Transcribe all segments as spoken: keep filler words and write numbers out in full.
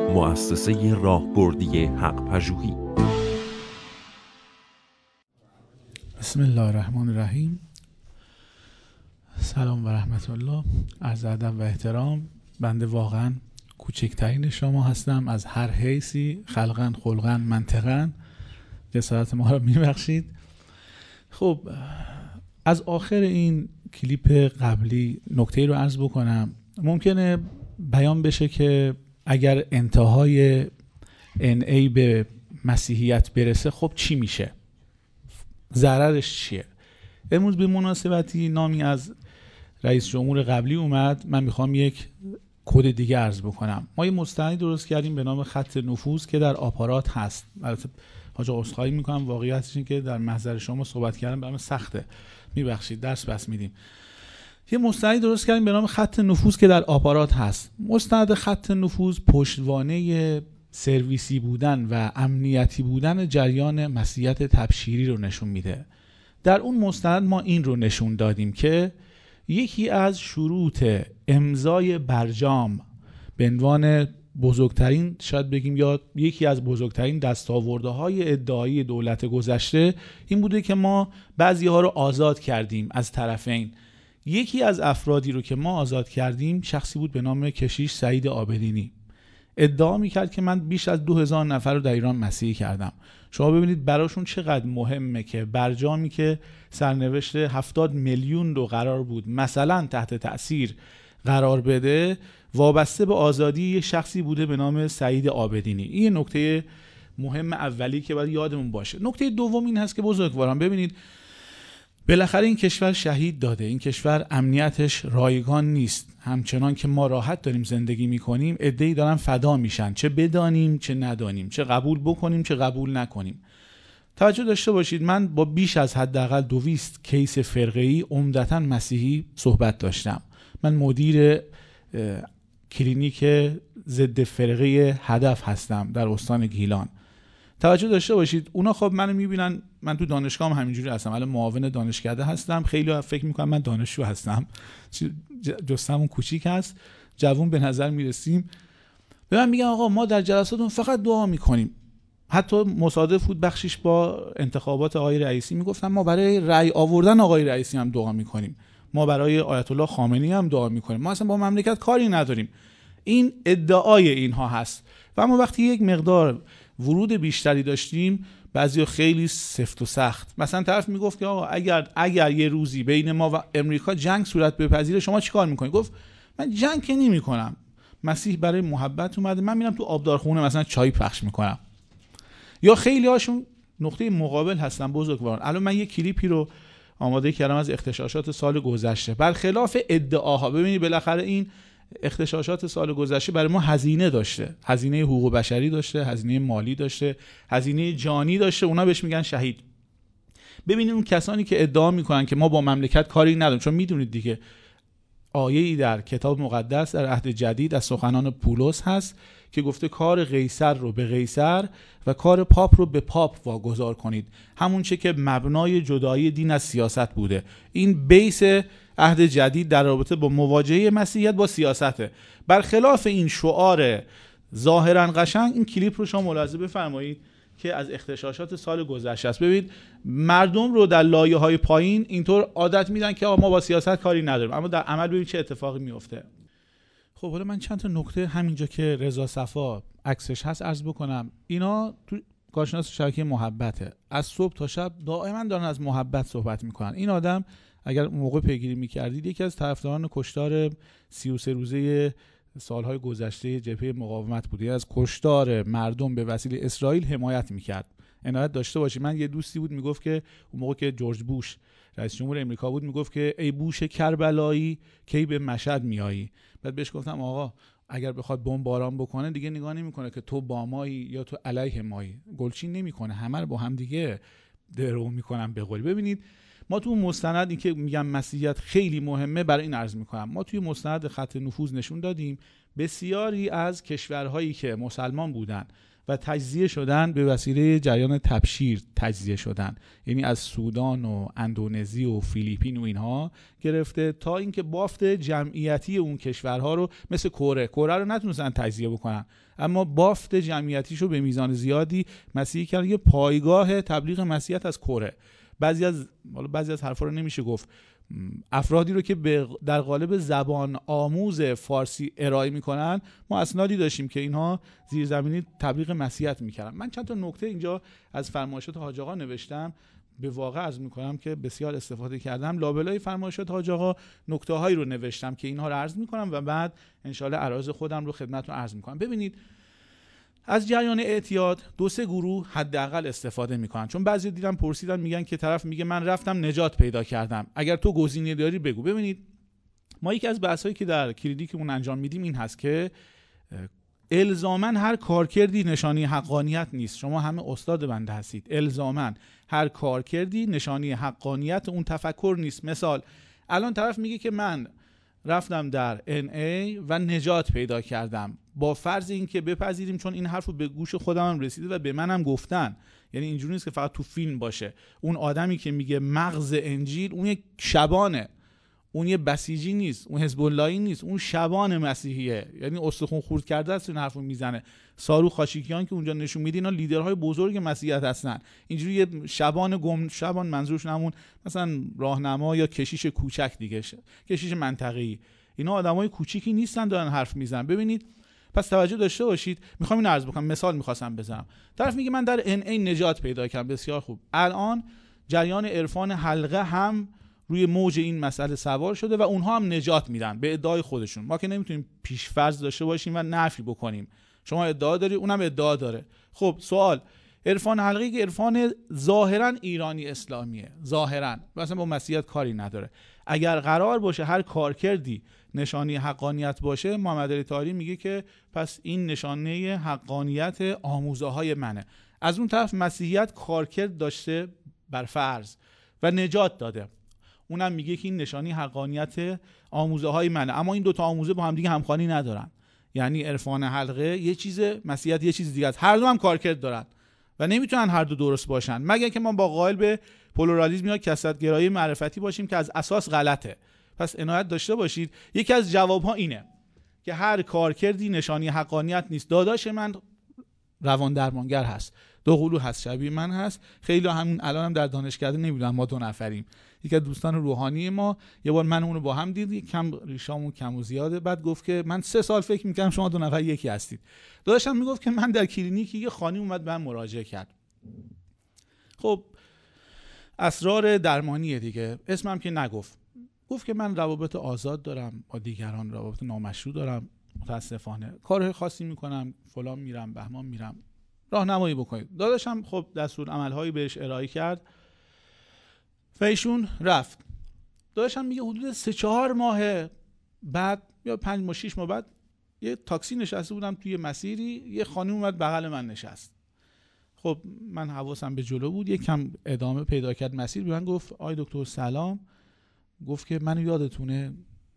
مؤسسه راهبردی حق پژوهی. بسم الله الرحمن الرحیم. سلام و رحمت الله. عرض ادب و احترام. بنده واقعا کوچکترین شما هستم از هر حیثی، خلقاً، خلقاً، منطقاً. جسارت ما رو میبخشید. خب از آخر این کلیپ قبلی نکته رو عرض بکنم. ممکنه بیان بشه که اگر انتهای ان ای به مسیحیت برسه خب چی میشه؟ ضررش چیه؟ امروز به مناسبتی نامی از رئیس جمهور قبلی اومد. من میخوام یک کد دیگه عرض بکنم. ما یه مستندی درست کردیم به نام خط نفوذ که در آپارات هست. البته حاج آقا عذرخواهی میکنم، واقعیتش اینه که در محضر شما صحبت کردن برام سخته، میبخشید، درس بس میدیم. یه مستندی درست کردیم به نام خط نفوذ که در آپارات هست. مستند خط نفوذ پشتوانه سرویسی بودن و امنیتی بودن جریان مسیحیت تبشیری رو نشون میده. در اون مستند ما این رو نشون دادیم که یکی از شروط امضای برجام به عنوان بزرگترین، شاید بگیم یا یکی از بزرگترین دستاوردهای ادعایی دولت گذشته این بوده که ما بعضی ها رو آزاد کردیم از طرفین. یکی از افرادی رو که ما آزاد کردیم شخصی بود به نام کشیش سعید عابدینی. ادعا میکرد که من بیش از دو هزار نفر رو در ایران مسیحی کردم. شما ببینید براشون چقدر مهمه که برجامی که سرنوشت هفتاد میلیون رو قرار بود مثلا تحت تأثیر قرار بده، وابسته به آزادی یه شخصی بوده به نام سعید عابدینی. این نکته مهم اولی که باید یادمون باشه. نکته دوم این هست که بزرگواران ببینید بالاخره این کشور شهید داده، این کشور امنیتش رایگان نیست. همچنان که ما راحت داریم زندگی میکنیم، عده‌ای دارن فدا میشن، چه بدانیم چه ندانیم، چه قبول بکنیم چه قبول نکنیم. توجه داشته باشید من با بیش از حداقل دویست کیس فرقه‌ای عمدتاً مسیحی صحبت داشتم. من مدیر کلینیک ضد فرقه هدف هستم در استان گیلان. توجه داشته باشید اونا خب منو میبینن، من تو دانشگاه هم همینجوری هستم، الان معاون دانشکده هستم. خیلی فکر میکنم من دانشجو هستم، جسممون کوچیک هست، جوون به نظر میرسیم. به من میگن آقا ما در جلساتون فقط دعا میکنیم. حتی مصادف بود بخشش با انتخابات آقای رئیسی، میگفتن ما برای رأی آوردن آقای رئیسی هم دعا میکنیم، ما برای آیت الله خامنه‌ای هم دعا میکنیم، ما اصلا با مملکت کاری نداریم. این ادعای اینها هست. و اما وقتی یک مقدار ورود بیشتری داشتیم، بعضیا خیلی سفت و سخت. مثلا طرف میگفت که آقا اگر اگر یه روزی بین ما و امریکا جنگ صورت بپذیره شما چیکار میکنید؟ گفت من جنگ که نمیکنم، مسیح برای محبت اومده، من میرم تو آبدارخونه مثلا چای پخش میکنم. یا خیلی هاشون نقطه مقابل هستن بزرگواران. الان من یه کلیپی رو آماده کردم از اغتشاشات سال گذشته. برخلاف ادعاها ببینید بالاخره این اغتشاشات سال گذشته برای ما هزینه داشته، هزینه حقوق بشری داشته، هزینه مالی داشته، هزینه جانی داشته. اونا بهش میگن شهید. ببینید اون کسانی که ادعا میکنن که ما با مملکت کاری نداریم، چون میدونید دیگه آیه‌ای در کتاب مقدس در عهد جدید از سخنان پولس هست که گفته کار قیصر رو به قیصر و کار پاپ رو به پاپ واگذار کنید. همون چه که مبنای جدایی دین از سیاست بوده. این بیس عهد جدید در رابطه با مواجهه مسیحیت با سیاسته. برخلاف این شعار ظاهرا قشنگ، این کلیپ رو شما ملاحظه بفرمایید که از اغتشاشات سال گذشته است. ببینید مردم رو در لایه‌های پایین اینطور عادت میدن که ما با سیاست کاری نداریم، اما در عمل ببینید چه اتفاقی میفته. خب حالا من چند تا نکته همینجا که رضا صفا عکسش هست عرض بکنم. اینا تو کارشناس شبکه محبته، از صبح تا شب دائما دارن از محبت صحبت میکنن. این آدم اگر موقع پیگیری میکردید یکی از طرفداران کشتار سی و سه روزه سالهای گذشته جبهه مقاومت بوده، از کشتار مردم به وسیله اسرائیل حمایت میکرد. عنایت داشته باشید. من یه دوستی بود میگفت که اون موقع که جورج بوش رئیس جمهور امریکا بود میگفت که ای بوش کربلایی کی به مشهد میایی. بعد بهش گفتم آقا اگر بخواد بمب باران بکنه دیگه نگاه نمیکنه که تو با مایی یا تو علیه مایی، گلچین نمیکنه، همه رو با هم دیگه درو میکنن به قولی. ببینید ما تو مستند این که میگم مسیحیت خیلی مهمه برای این عرض میکنم، ما توی مستند خط نفوذ نشون دادیم بسیاری از کشورهایی که مسلمان بودن و تجزیه شدن به وسیله جریان تبشیر تجزیه شدن، یعنی از سودان و اندونزی و فیلیپین و اینها گرفته تا اینکه بافت جمعیتی اون کشورها رو مثل کره کره رو نتونستن تجزیه بکنن. اما بافت جمعیتیشو به میزان زیادی مسیحی کرد. یه پایگاه تبلیغ مسیحیت از کره. بعضی از حالا بعضی از حرفا رو نمیشه گفت، افرادی رو که در قالب زبان آموز فارسی ارائه میکنن، ما اسنادی داشتیم که اینها زیرزمینی تبلیغ مسیحیت میکردن. من چند تا نکته اینجا از فرمایشات حاج آقا نوشتم، به واقع عرض میکنم که بسیار استفاده کردم. لابلای فرمایشات حاج آقا نکته هایی رو نوشتم که اینها رو عرض میکنم و بعد انشالله عرایض خودم رو خدمتتون عرض میکنم. ببینید، از جریان اعتیاد دو سه گروه حداقل استفاده میکنن. چون بعضی دیدم پرسیدن، میگن که طرف میگه من رفتم نجات پیدا کردم، اگر تو گزینه داری بگو. ببینید، ما یکی از بحثایی که در کلینیکمون انجام میدیم این هست که الزاماً هر کارکردی نشانی حقانیت نیست. شما همه استاد بنده هستید. الزاماً هر کارکردی نشانی حقانیت اون تفکر نیست. مثال، الان طرف میگه که من رفتم در ان ای و نجات پیدا کردم، با فرض این که بپذیریم، چون این حرفو به گوش خودم هم رسیده و به منم گفتن، یعنی اینجوری نیست که فقط تو فیلم باشه. اون آدمی که میگه مغز انجیل، اون یک شبانه، اون یه بسیجی نیست، اون حزب اللهی نیست، اون شبان مسیحیه، یعنی استخوان خورد کرده است. این حرفو میزنه. سارو خاشیکیان که اونجا نشون میده، اینا لیدرهای بزرگ مسیحیت هستن. اینجوری یه شبان گم، شبان منظورش همون مثلا راهنما یا کشیش کوچک دیگه، کشیش منطقه‌ای. اینا آدمای کوچیکی نیستن دارن حرف میزنن. ببینید، پس توجه داشته باشید. میخوام اینو عرض بکنم، مثال میخواستم بزنم. طرف میگه من در ان ای نجات پیدا کردم. بسیار خوب. الان جریان عرفان حلقه هم روی موج این مسئله سوار شده و اونها هم نجات میدن به ادعای خودشون. ما که نمیتونیم پیش‌فرض داشته باشیم و نفی بکنیم. شما ادعا داری، اونم ادعا داره. خب سوال، عرفان حلقه‌ای که عرفان ظاهرا ایرانی اسلامیه، ظاهرا مثلا با مسیحیت کاری نداره، اگر قرار باشه هر کارکردی نشانی حقانیت باشه، محمد علی طاهری میگه که پس این نشانه حقانیت آموزه های منه. از اون طرف مسیحیت کارکرد داشته بر فرض و نجات داده، اونم میگه که این نشانی حقانیت آموزه های منه. اما این دوتا آموزه با هم دیگه همخوانی ندارن. یعنی عرفان حلقه یه چیزه، مسیحیت یه چیز دیگه است. هر دو هم کارکرد دارن و نمیتونن هر دو درست باشن، مگر که ما با قائل به پلورالیسم یا کثرت‌گرایی معرفتی باشیم که از اساس غلطه. پس عنایت داشته باشید. یکی از جوابها اینه که هر کارکردی نشانی حقانیت نیست. داداش من روان درمانگر هست، دو قلو هست، شبیه من هست. خیلی همون الان هم در دانشکده نمیدونم، ما دو نفریم. یکی از دوستان روحانی ما یه بار من اونو با هم دید، کم ریشامون کم و زیاده، بعد گفت که من سه سال فکر می‌کردم شما دو نفر یکی هستید. داداشم میگفت که من در کلینیک یه خانم اومد به من مراجعه کرد. خب اسرار درمانی دیگه، اسمم که نگفت. گفت که من روابط آزاد دارم با دیگران، روابط نامشروع دارم، متاسفانه کارهای خاصی میکنم، فلان میرم، بهمان میرم، راهنمایی بکنید. داداشم خب دستور عملهایی بهش ارائه کرد و ایشون رفت. داداشم میگه حدود سه چهار ماه بعد یا پنج ماه شش ماه بعد یه تاکسی نشسته بودم توی مسیری، یه خانم اومد بغل من نشست. خب من حواسم به جلو بود، یکم ادامه پیدا کرد مسیر، به من گفت آی دکتر سلام. گفت که منو یادتونه؟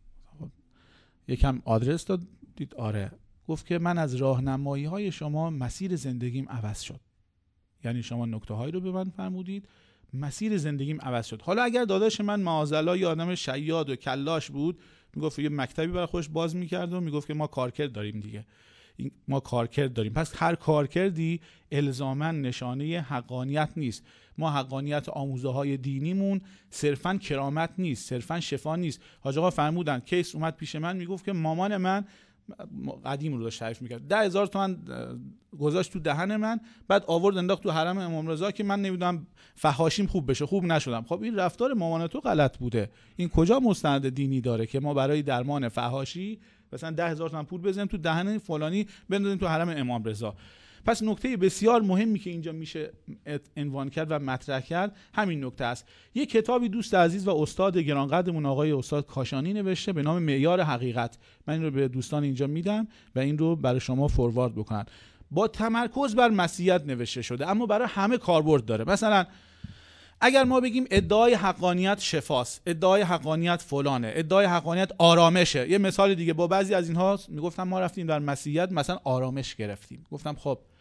یکم آدرس داد، دید آره. گفت که من از راهنمایی های شما مسیر زندگیم عوض شد. یعنی شما نکته هایی رو به من فرمودید، مسیر زندگیم عوض شد. حالا اگر داداش من معاذالله یه آدم شیاد و کلاش بود، میگفت یه مکتبی برای خودش باز میکرد و میگفت که ما کارکرد داریم دیگه، ما کارکرد داریم. پس هر کارکردی الزاماً نشانه حقانیت نیست. ما حقانیت آموزه های دینیمون صرفاً کرامت نیست، صرفاً شفا نیست. حاج آقا فرمودن کیس اومد پیش من، میگفت که مامان من قدیم رو داشت تعریف میکرد، ده هزار تومن گذاشت تو دهن من، بعد آورد انداخت تو حرم امام رضا که من نمیدونم فحاشیم خوب بشه، خوب نشدم. خب این رفتار مامان تو غلط بوده. این کجا مستند دینی داره که ما برای درمان فحاشی مثلا ده هزار تومن پول بزنیم تو دهن فلانی بندازیم تو حرم امام رضا؟ پس نکته بسیار مهمی که اینجا میشه عنوان کرد و مطرح کرد همین نکته است. یک کتابی دوست عزیز و استاد گرانقدرمون آقای استاد کاشانی نوشته به نام معیار حقیقت. من این رو به دوستان اینجا میدم و این رو برای شما فوروارد بکنن. با تمرکز بر مسیحیت نوشته شده، اما برای همه کاربرد داره. مثلا اگر ما بگیم ادعای حقانیت شفاست، ادعای حقانیت فلانه، ادعای حقانیت آرامشه. یه مثال دیگه، با بعضی از اینها میگفتم ما رفتیم در مسیحیت مثلا آرامش گرفتیم. گفتم خب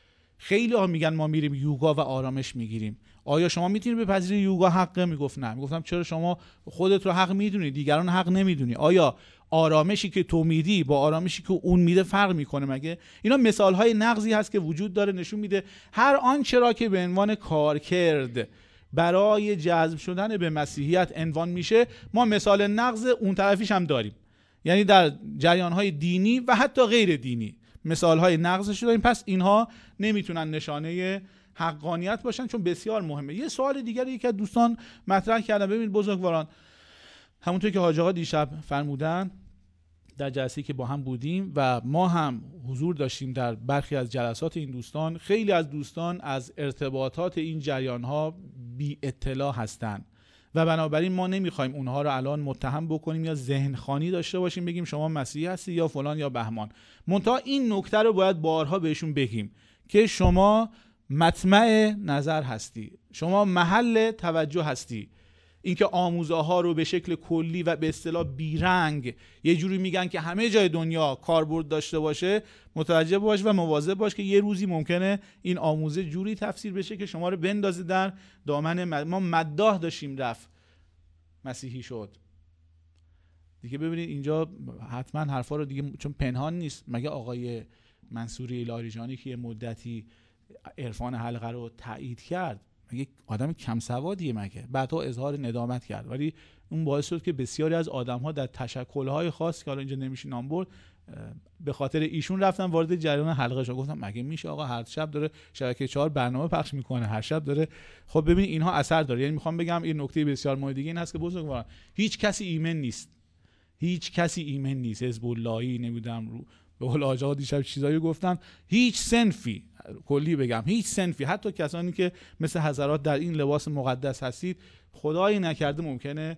خیلی ها میگن ما میریم یوگا و آرامش میگیریم. آیا شما میتونید بپذیرید یوگا حقه؟ میگفت نه. میگفتم چرا شما خودت رو حق میدونی، دیگران حق نمیدونی؟ آیا آرامشی که تو میدی با آرامشی که اون میده فرق میکنه مگه؟ اینا مثال های نقضی هست که وجود داره، نشون میده هر آنچه را که به عنوان کارکرد برای جذب شدن به مسیحیت عنوان میشه، ما مثال نقض اون طرفیش هم داریم. یعنی در جریان های دینی و حتی غیر دینی مثال های نقضش داریم. پس اینها نمیتونن نشانه حقانیت باشن، چون بسیار مهمه. یه سوال دیگری یکی از دوستان مطرح کردن. ببینید بزرگواران، همونطور که حاج آقا دیشب فرمودن در جلسه‌ای که با هم بودیم و ما هم حضور داشتیم در برخی از جلسات این دوستان، خیلی از دوستان از ارتباطات این جریان‌ها بی اطلاع هستند و بنابراین ما نمیخوایم اونها رو الان متهم بکنیم یا ذهن خوانی داشته باشیم بگیم شما مسیحی هستی یا فلان یا بهمان. منتها این نکته رو باید بارها بهشون بگیم که شما مطمع نظر هستی، شما محل توجه هستی. اینکه آموزه ها رو به شکل کلی و به اصطلاح بیرنگ یه جوری میگن که همه جای دنیا کاربرد داشته باشه، متوجه باش و مواظب باش که یه روزی ممکنه این آموزه جوری تفسیر بشه که شما رو بندازه در دامن مد... ما مداح داشتیم رفت مسیحی شد دیگه. ببینید اینجا حتما حرفا رو دیگه، چون پنهان نیست، مگه آقای منصوری لاریجانی که یه مدتی عرفان حلقه رو تایید کرد مگه آدم کم سوادیه؟ مگه بعدها اظهار ندامت کرد، ولی اون باعث شد که بسیاری از آدم‌ها در تشکل‌های خاص که حالا اینجا نمیشه نام برد به خاطر ایشون رفتن وارد جریان حلقه شدن. گفتم مگه میشه آقا هر شب داره شبکه چهار برنامه پخش میکنه، هر شب داره. خب ببین اینها اثر داره. یعنی میخوام بگم این نکته بسیار مهم دیگه این هست که بزرگواران، هیچ کسی ایمن نیست، هیچ کسی ایمن نیست. حزب اللهی نمیدونم رو به قول آقا دیشب چیزایی گفتن، هیچ صنفی، کلی بگم هیچ صنفی، حتی کسانی که مثل حضرات در این لباس مقدس هستید، خدایی نکرده ممکنه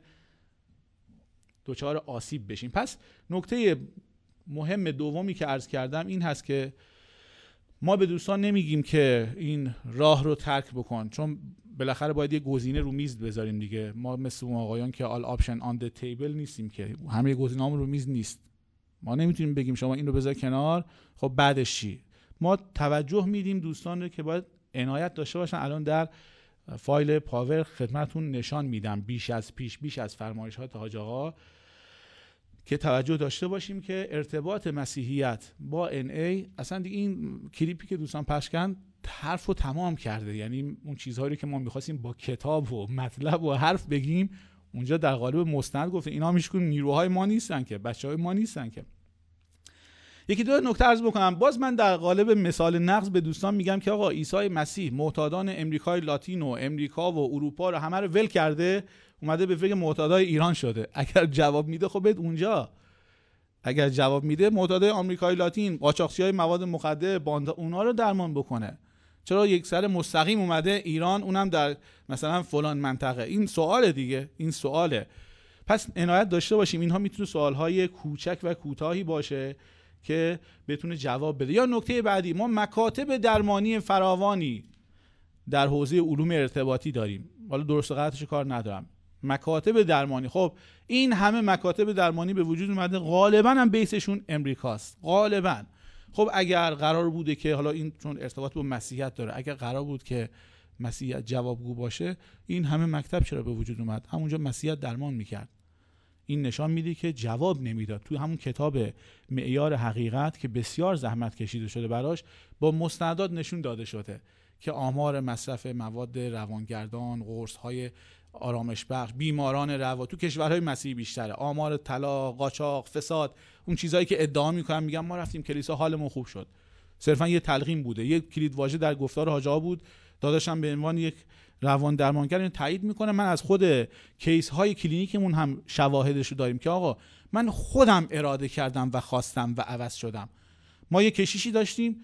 دچار آسیب بشین. پس نکته مهم دومی که عرض کردم این هست که ما به دوستان نمیگیم که این راه رو ترک بکن، چون بالاخره باید یه گزینه رو میز بذاریم دیگه. ما مثل اون آقایان که all option on the table نیستیم که همه گزینه‌هامون رو میز نیست. ما نمیتونیم بگیم شما این رو بذار کنار خب بعدش چی. ما توجه میدیم دوستان رو که باید عنایت داشته باشن. الان در فایل پاور خدمتون نشان میدم بیش از پیش، بیش از فرمایشات حاج آقا، که توجه داشته باشیم که ارتباط مسیحیت با ان ای اصلا دیگه این کلیپی که دوستان پخش کردن حرف رو تمام کرده. یعنی اون چیزهایی که ما میخواستیم با کتاب و مطلب و حرف بگیم اونجا در قالب مستند گفته. اینا میشکن نیروهای ما نیستن که، بچهای ما نیستن که. یکی دو نکته عرض بکنم. باز من در قالب مثال نقض به دوستان میگم که آقا عیسی مسیح معتادان امریکای لاتین و امریکا و اروپا رو همه رو ول کرده، اومده به فکر معتادای ایران شده. اگر جواب میده خب بد اونجا، اگر جواب میده معتادای آمریکای لاتین، قاچاقچیای مواد مخدر، باند، اونها رو درمان بکنه. چرا یک سر مستقیم اومده ایران، اونم در مثلا فلان منطقه؟ این سواله دیگه، این سواله. پس عنایت داشته باشیم. اینها میتونه سوالهای کوچک و کوتاهی باشه که بتونه جواب بده. یا نکته بعدی، ما مکاتب درمانی فراوانی در حوزه علوم ارتباطی داریم. حالا درست و غلطش کار ندارم. مکاتب درمانی، خب این همه مکاتب درمانی به وجود اومده، غالبا هم بیسشون امریکاست، غالبا. خب اگر قرار بوده که حالا این چون ارتباط با مسیحیت داره، اگر قرار بود که مسیحیت جوابگو باشه، این همه مکتب چرا به وجود اومد؟ همونجا مسیحیت درمان میکرد. این نشان میده که جواب نمیداد. تو همون کتاب معیار حقیقت که بسیار زحمت کشیده شده براش، با مستندات نشون داده شده که آمار مصرف مواد روانگردان، قرص‌های آرامش بخش، بیماران روا تو کشورهای مسیحی بیشتره. آمار طلاق، قاچاق، فساد، اون چیزایی که ادعا میکنن میگن ما رفتیم کلیسا حالمون خوب شد، صرفا یه تلقین بوده. یک کلید واژه در گفتار حاج آقا بود، داداشم به عنوان یک روان درمانگر اینو تایید میکنه. من از خود کیس های کلینیکمون هم شواهدش رو داریم که آقا من خودم اراده کردم و خواستم و عوض شدم. ما یه کشیشی داشتیم،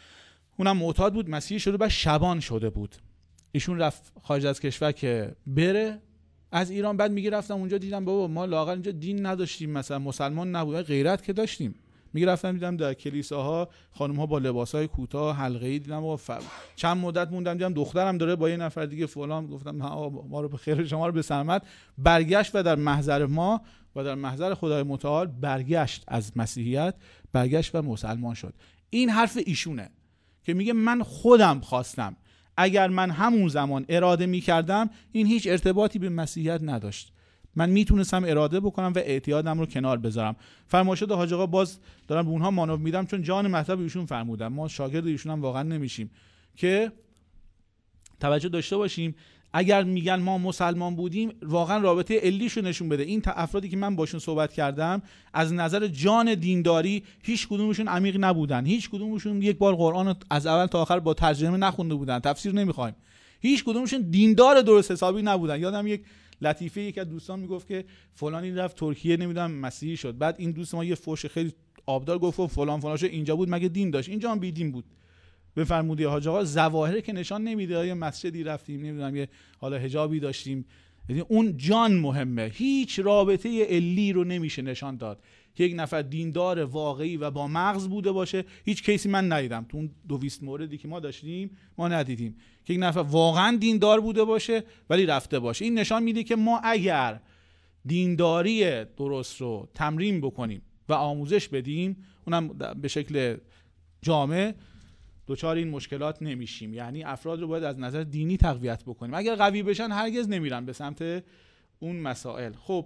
اونم معتاد بود، مسیحی شده، بعد شبان شده بود. ایشون رفت خارج از کشور که بره از ایران، بعد میگه رفتم اونجا دیدم بابا ما لااقل اینجا دین نداشتیم، مثلا مسلمان نبود، غیرت که داشتیم. میگه رفتم دیدم در کلیساها خانم ها با لباسای کوتاه حلقه‌ای دیدم و ف... چند مدت موندم دیدم دخترم داره با یه نفر دیگه فلان. گفتم ما رو به خیر، شما رو به سلامت. برگشت و در محضر ما و در محضر خدای متعال برگشت از مسیحیت، برگشت و مسلمان شد. این حرف ایشونه که میگه من خودم خواستم. اگر من همون زمان اراده میکردم این هیچ ارتباطی به مسیحیت نداشت. من میتونستم اراده بکنم و اعتیادم رو کنار بذارم. فرمایشات حاج آقا باز دارم به اونها مانور میدم، چون جان مطلب ایشون فرمودن، ما شاگرد ایشون هم واقعا نمیشیم، که توجه داشته باشیم. اگر میگن ما مسلمان بودیم، واقعا رابطه علیشو نشون بده. این افرادی که من باشون صحبت کردم از نظر جان دینداری هیچ کدومشون عمیق نبودن، هیچ کدومشون یک بار قرآن از اول تا آخر با ترجمه نخونده بودن، تفسیر نمیخوایم، هیچ کدومشون دیندار درست حسابی نبودن. یادم یک لطیفه یک از دوستان میگفت که فلانی رفت ترکیه نمیدونم مسیحی شد، بعد این دوست ما یه فوش خیلی آبدار گفت فلان فلان شد اینجا بود مگه دین داشت؟ اینجا هم بی دین بود. بفرمودی حاج آقا ظواهر که نشان نمیده، یه مسجدی رفتیم نمیدونم یه حالا حجابی داشتیم، یعنی اون جان مهمه. هیچ رابطه علی رو نمیشه نشان داد که یک نفر دیندار واقعی و با مغز بوده باشه. هیچ کیسی من ندیدم تو اون دو بیست موردی که ما داشتیم، ما ندیدیم که یک نفر واقعا دیندار بوده باشه ولی رفته باشه. این نشان میده که ما اگر دینداری درست رو تمرین بکنیم و آموزش بدیم، اونم به شکل جامع، دوچار این مشکلات نمیشیم. یعنی افراد رو باید از نظر دینی تقویت بکنیم. اگر قوی بشن هرگز نمیرن به سمت اون مسائل. خب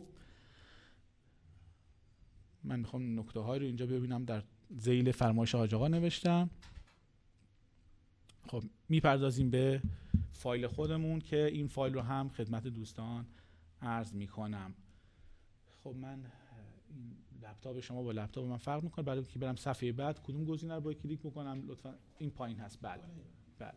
من میخوام نکته های رو اینجا ببینم در ذیل فرمایش حاج آقا نوشتم. خب میپردازیم به فایل خودمون که این فایل رو هم خدمت دوستان عرض میکنم. خب من این لپتاپ شما با لپتاپ من فرق میکنه. برای اینکه برم صفحه بعد کدوم گزینه رو باید کلیک بکنم؟ لطفا این پایین هست. بله بله.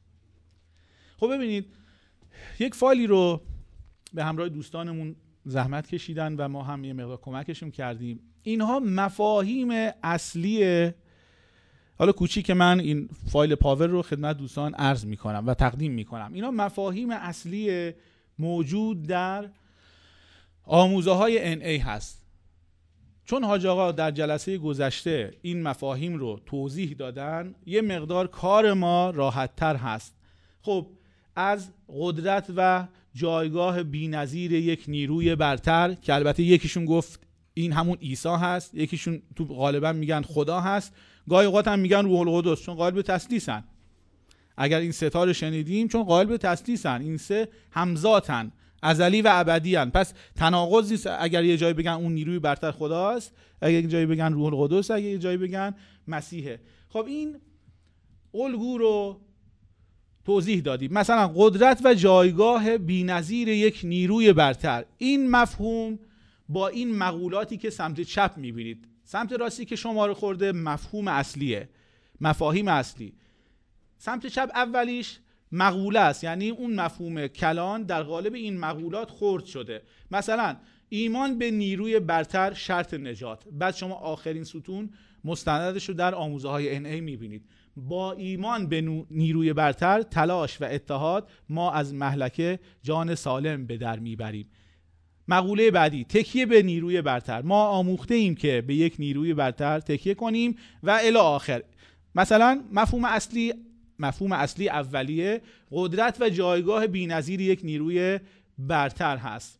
خب ببینید یک فایلی رو به همراه دوستانمون زحمت کشیدن و ما هم یه مقدار کمکشون کردیم. اینها مفاهیم اصلی، حالا کوچیک من این فایل پاور رو خدمت دوستان عرض میکنم و تقدیم میکنم. اینا مفاهیم اصلی موجود در آموزه های ان ای هست. چون حاج آقا در جلسه گذشته این مفاهیم رو توضیح دادن، یه مقدار کار ما راحت تر هست. خب از قدرت و جایگاه بی‌نظیر یک نیروی برتر که البته یکیشون گفت این همون عیسی هست، یکیشون تو غالبا میگن خدا هست، گاهی اوقات هم میگن روح القدس، چون قائل به تثلیثن. اگر این سه تا رو شنیدیم، چون قائل به تثلیثن، این سه همذاتن، ازلی و ابدی هن. پس تناقض نیست اگر یه جایی بگن اون نیروی برتر خداست، اگر یه جایی بگن روح القدس، اگر یه جایی بگن مسیحه. خب این الگو رو توضیح دادیم. مثلا قدرت و جایگاه بی‌نظیر یک نیروی برتر، این مفهوم با این مقولاتی که سمت چپ میبینید، سمت راستی که شما رو خورده مفهوم اصلیه، مفاهیم اصلی. سمت چپ اولیش مقوله است، یعنی اون مفهوم کلان در قالب این مقولات خرد شده. مثلا ایمان به نیروی برتر شرط نجات. بعد شما آخرین ستون مستندش رو در آموزه های ان ای میبینید. با ایمان به نیروی برتر، تلاش و اتحاد ما از مهلکه جان سالم به در میبریم. مقوله بعدی، تکیه به نیروی برتر. ما آموخته ایم که به یک نیروی برتر تکیه کنیم و الی آخر. مثلا مفهوم اصلی مفهوم اصلی اولیه قدرت و جایگاه بی‌نظیر یک نیروی برتر هست.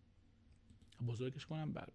بزرگش کنم بر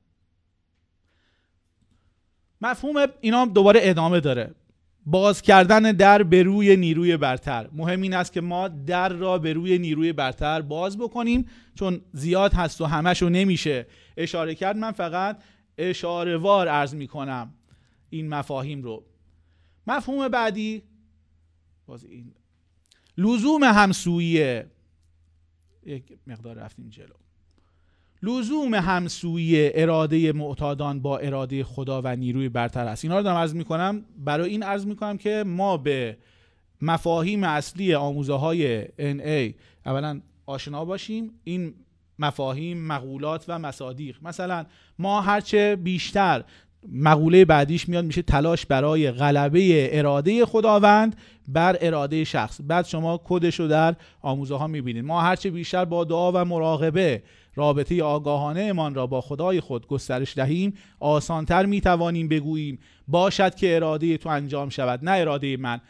مفهوم اینا دوباره ادامه داره. باز کردن در به روی نیروی برتر. مهم این است که ما در را به روی نیروی برتر باز بکنیم، چون زیاد هست و همشو نمیشه اشاره کرد. من فقط اشاره وار عرض میکنم این مفاهیم رو. مفهوم بعدی باز این لزوم همسویی، یک مقدار رفتیم جلو. لزوم همسویی اراده معتادان با اراده خدا و نیروی برتر است. اینا رو دارم عرض میکنم برای این عرض میکنم که ما به مفاهیم اصلی آموزه های ان ای اولا آشنا باشیم. این مفاهیم مقولات و مصادیق. مثلا ما هرچه بیشتر، مقوله بعدیش میاد میشه تلاش برای غلبه اراده خداوند بر اراده شخص. بعد شما کدش رو در آموزه ها میبینید. ما هرچه بیشتر با دعا و مراقبه رابطه آگاهانه امان را با خدای خود گسترش دهیم، آسانتر میتوانیم بگوییم باشد که اراده تو انجام شود نه اراده من.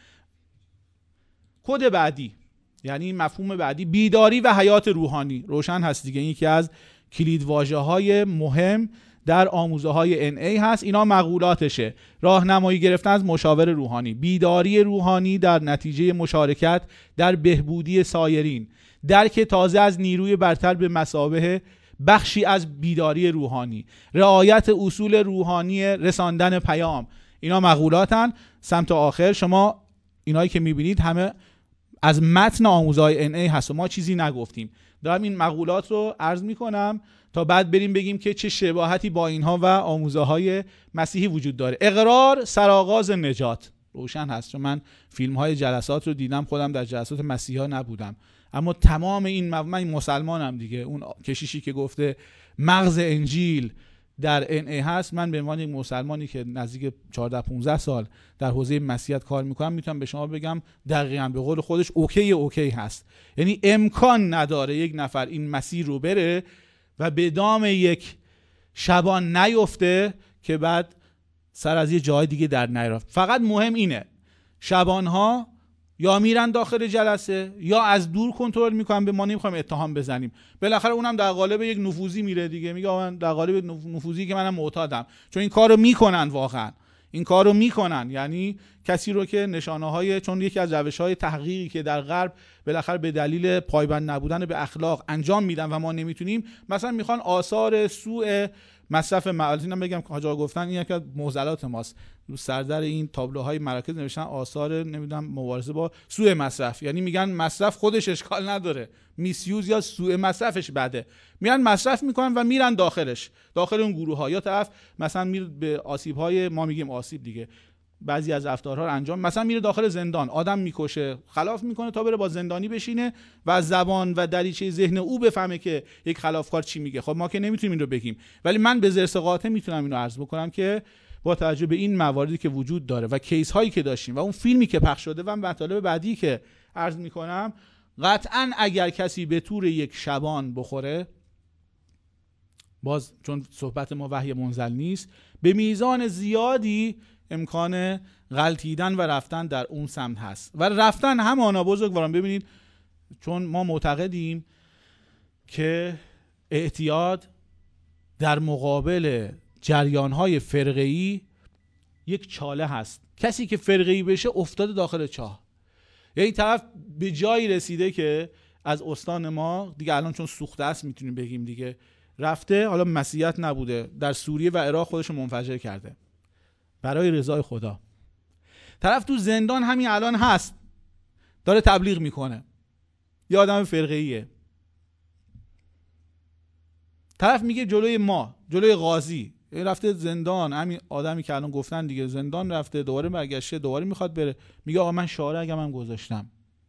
کد بعدی یعنی مفهوم بعدی بیداری و حیات روحانی. روشن هست دیگه، این یکی از کلید واژه های مهم در آموزه های ان ای هست. اینا مقولاتشه: راهنمایی گرفتن از مشاور روحانی، بیداری روحانی در نتیجه مشارکت در بهبودی سایرین، درک تازه از نیروی برتر به مثابه بخشی از بیداری روحانی، رعایت اصول روحانی رساندن پیام. اینا مقولاتن. سمت آخر شما اینایی که میبینید همه از متن آموزه های ان ای هست و ما چیزی نگفتیم. دارم این مقولات رو عرض میکنم تا بعد بریم بگیم که چه شباهتی با اینها و آموزه های مسیحی وجود داره. اقرار سرآغاز نجات. روشن هست، چون من فیلم های جلسات رو دیدم، خودم در جلسات مسیحا نبودم، اما تمام این مو... من مسلمانم دیگه. اون کشیشی که گفته مغز انجیل در ان ای هست، من به عنوان یک مسلمانی که نزدیک چهارده پانزده سال در حوزه مسیحیت کار میکنم میتونم به شما بگم دقیقاً به قول خودش اوکی اوکی هست. یعنی امکان نداره یک نفر این مسیر رو بره و به دام یک شبان نیفته که بعد سر از یه جای دیگه در نیرفت. فقط مهم اینه شبانها یا میرن داخل جلسه یا از دور کنترل میکنن، به ما نمیخوایم اتهام بزنیم. بالاخره اونم در قالب یک نفوذی میره دیگه، میگه من در قالب نفوذی که منم معتادم، چون این کارو میکنن، واقعا این کارو میکنن. یعنی کسی رو که نشانه های، چون یکی از روش های تحقیقی که در غرب بالاخره به دلیل پایبند نبودن به اخلاق انجام میدن و ما نمیتونیم، مثلا میخوان آثار سوء مصرف معاصی، اینم بگم که حاج آقا گفتن این یکی از معضلات ماست. رو سردر این تابلوهای مراکز نوشتن آثار نمیدونم مبارزه با سوء مصرف، یعنی میگن مصرف خودش اشکال نداره، میسیوز یا سوء مصرفش بده. میرن مصرف میکنن و میرن داخلش، داخل اون گروه ها. یا طرف مثلا میره به آسیب های، ما میگیم آسیب دیگه، بعضی از رفتارها رو انجام، مثلا میره داخل زندان، آدم میکشه، خلاف میکنه تا بره با زندانی بشینه و از زبان و دریچه ذهن او بفهمه که یک خلافکار چی میگه. خب ما که نمیتونیم این رو بگیم، ولی من به ذرس قاطع میتونم اینو عرض بکنم که با توجه به این مواردی که وجود داره و کیس هایی که داشتیم و اون فیلمی که پخش شده و مطالب بعدی که عرض میکنم، قطعا اگر کسی به طور یک شبان بخوره، باز چون صحبت ما وحی منزل نیست، به میزان زیادی امکان غلطیدن و رفتن در اون سمت هست. و رفتن همانا بزرگواران، ببینید چون ما معتقدیم که اعتیاد در مقابل جریانهای فرقه‌ای یک چاله هست. کسی که فرقه‌ای بشه افتاده داخل چاه. یعنی طرف به جایی رسیده که از استان ما دیگه الان چون سوخته است میتونیم بگیم دیگه، رفته، حالا مسیحیت نبوده، در سوریه و عراق خودش رو منفجر کرده برای رضای خدا. طرف تو زندان همین الان هست، داره تبلیغ میکنه، یه آدم فرقه‌ایه. طرف میگه جلوی ما، جلوی قاضی رفته زندان، همین آدمی که الان گفتن دیگه، زندان رفته، دوباره برگشته، دوباره میخواد بره، میگه آقا من شارع‌ام هم گذاشتم،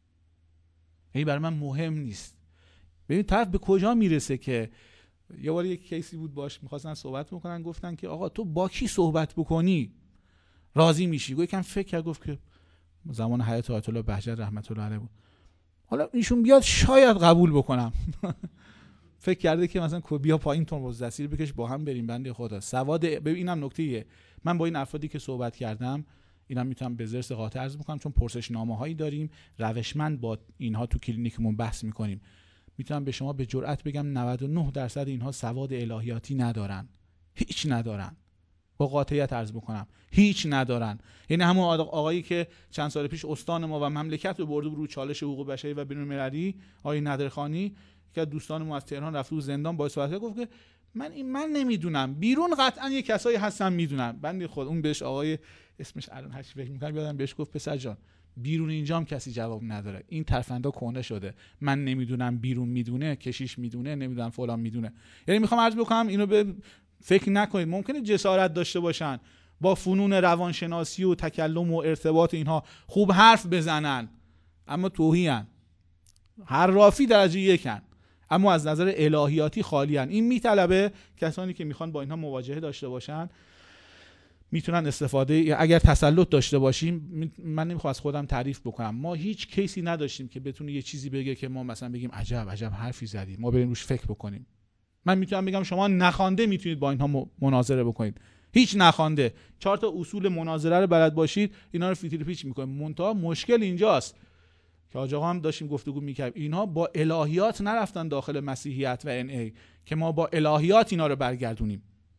این برای من مهم نیست. ببین طرف به کجا میرسه که یه بار یک کیسی بود باش میخواستن صحبت بکنن، گفتن که آقا تو با کی صحبت بکنی راضی میشی؟ گفت یکم فکر کرد، گفت که زمان حیات آیت الله بهجت رحمت الله علیه بود، حالا ایشون بیاد شاید قبول بکنم. فکر کرده که مثلا بیا پایین ترمز دستی رو بکش با هم بریم، بنده خدا سواد. ببین اینم نکته‌ایه، من با این افرادی که صحبت کردم، اینم میتونم به ذرس قاطع عرض بکنم، چون پرسشنامه‌هایی داریم، روشمند با اینها تو کلینیکمون بحث میکنیم، میتونم به شما به جرئت بگم نود و نه درصد اینها سواد الهیاتی ندارن، هیچ ندارن، با قاطعیت عرض بکنم هیچ ندارن. یعنی همون آقایی که چند سال پیش استان ما و مملکت رو برده رو چالش حقوق بشری و بین‌المللی، آقای نادرخانی که دوستان ما از تهران رفت تو زندان، با صحبت گفت که من این من نمیدونم، بیرون قطعا یه کسایی هستن میدونن. بنده خود اون بهش آقای اسمش الان هرچی فکر می‌کنم یادم، بهش گفت پسر جان بیرون اینجام کسی جواب نداره، این ترفندا کهنه شده، من نمیدونم بیرون میدونه، کشیش میدونه، نمیدونم فلان میدونه. یعنی میخوام عرض بکنم اینو به فکر نکنید، ممکنه جسارت داشته باشن با فنون روانشناسی و تکلم و ارتباط اینها خوب حرف بزنن، اما توهین هر رافی درجه یکن، اما از نظر الهیاتی خالیان. این میطلبه کسانی که میخوان با اینها مواجهه داشته باشن میتونن استفاده، اگر تسلط داشته باشیم. من نمیخوام از خودم تعریف بکنم، ما هیچ کیسی نداشتیم که بتونه یه چیزی بگه که ما مثلا بگیم عجب عجب حرفی زدی، ما بریم روش فکر بکنیم. من میتونم بگم شما نخوانده میتونید با اینها مناظره بکنید، هیچ نخوانده چهار تا اصول مناظره رو بلد باشید، اینا رو فیتیل پیچ میکنید. منتها مشکل اینجاست که حاج آقا هم داشتیم گفتگو میکردیم، اینها با الهیات نرفتن داخل مسیحیت و ان ای که ما با الهیات اینا رو برگردونیم.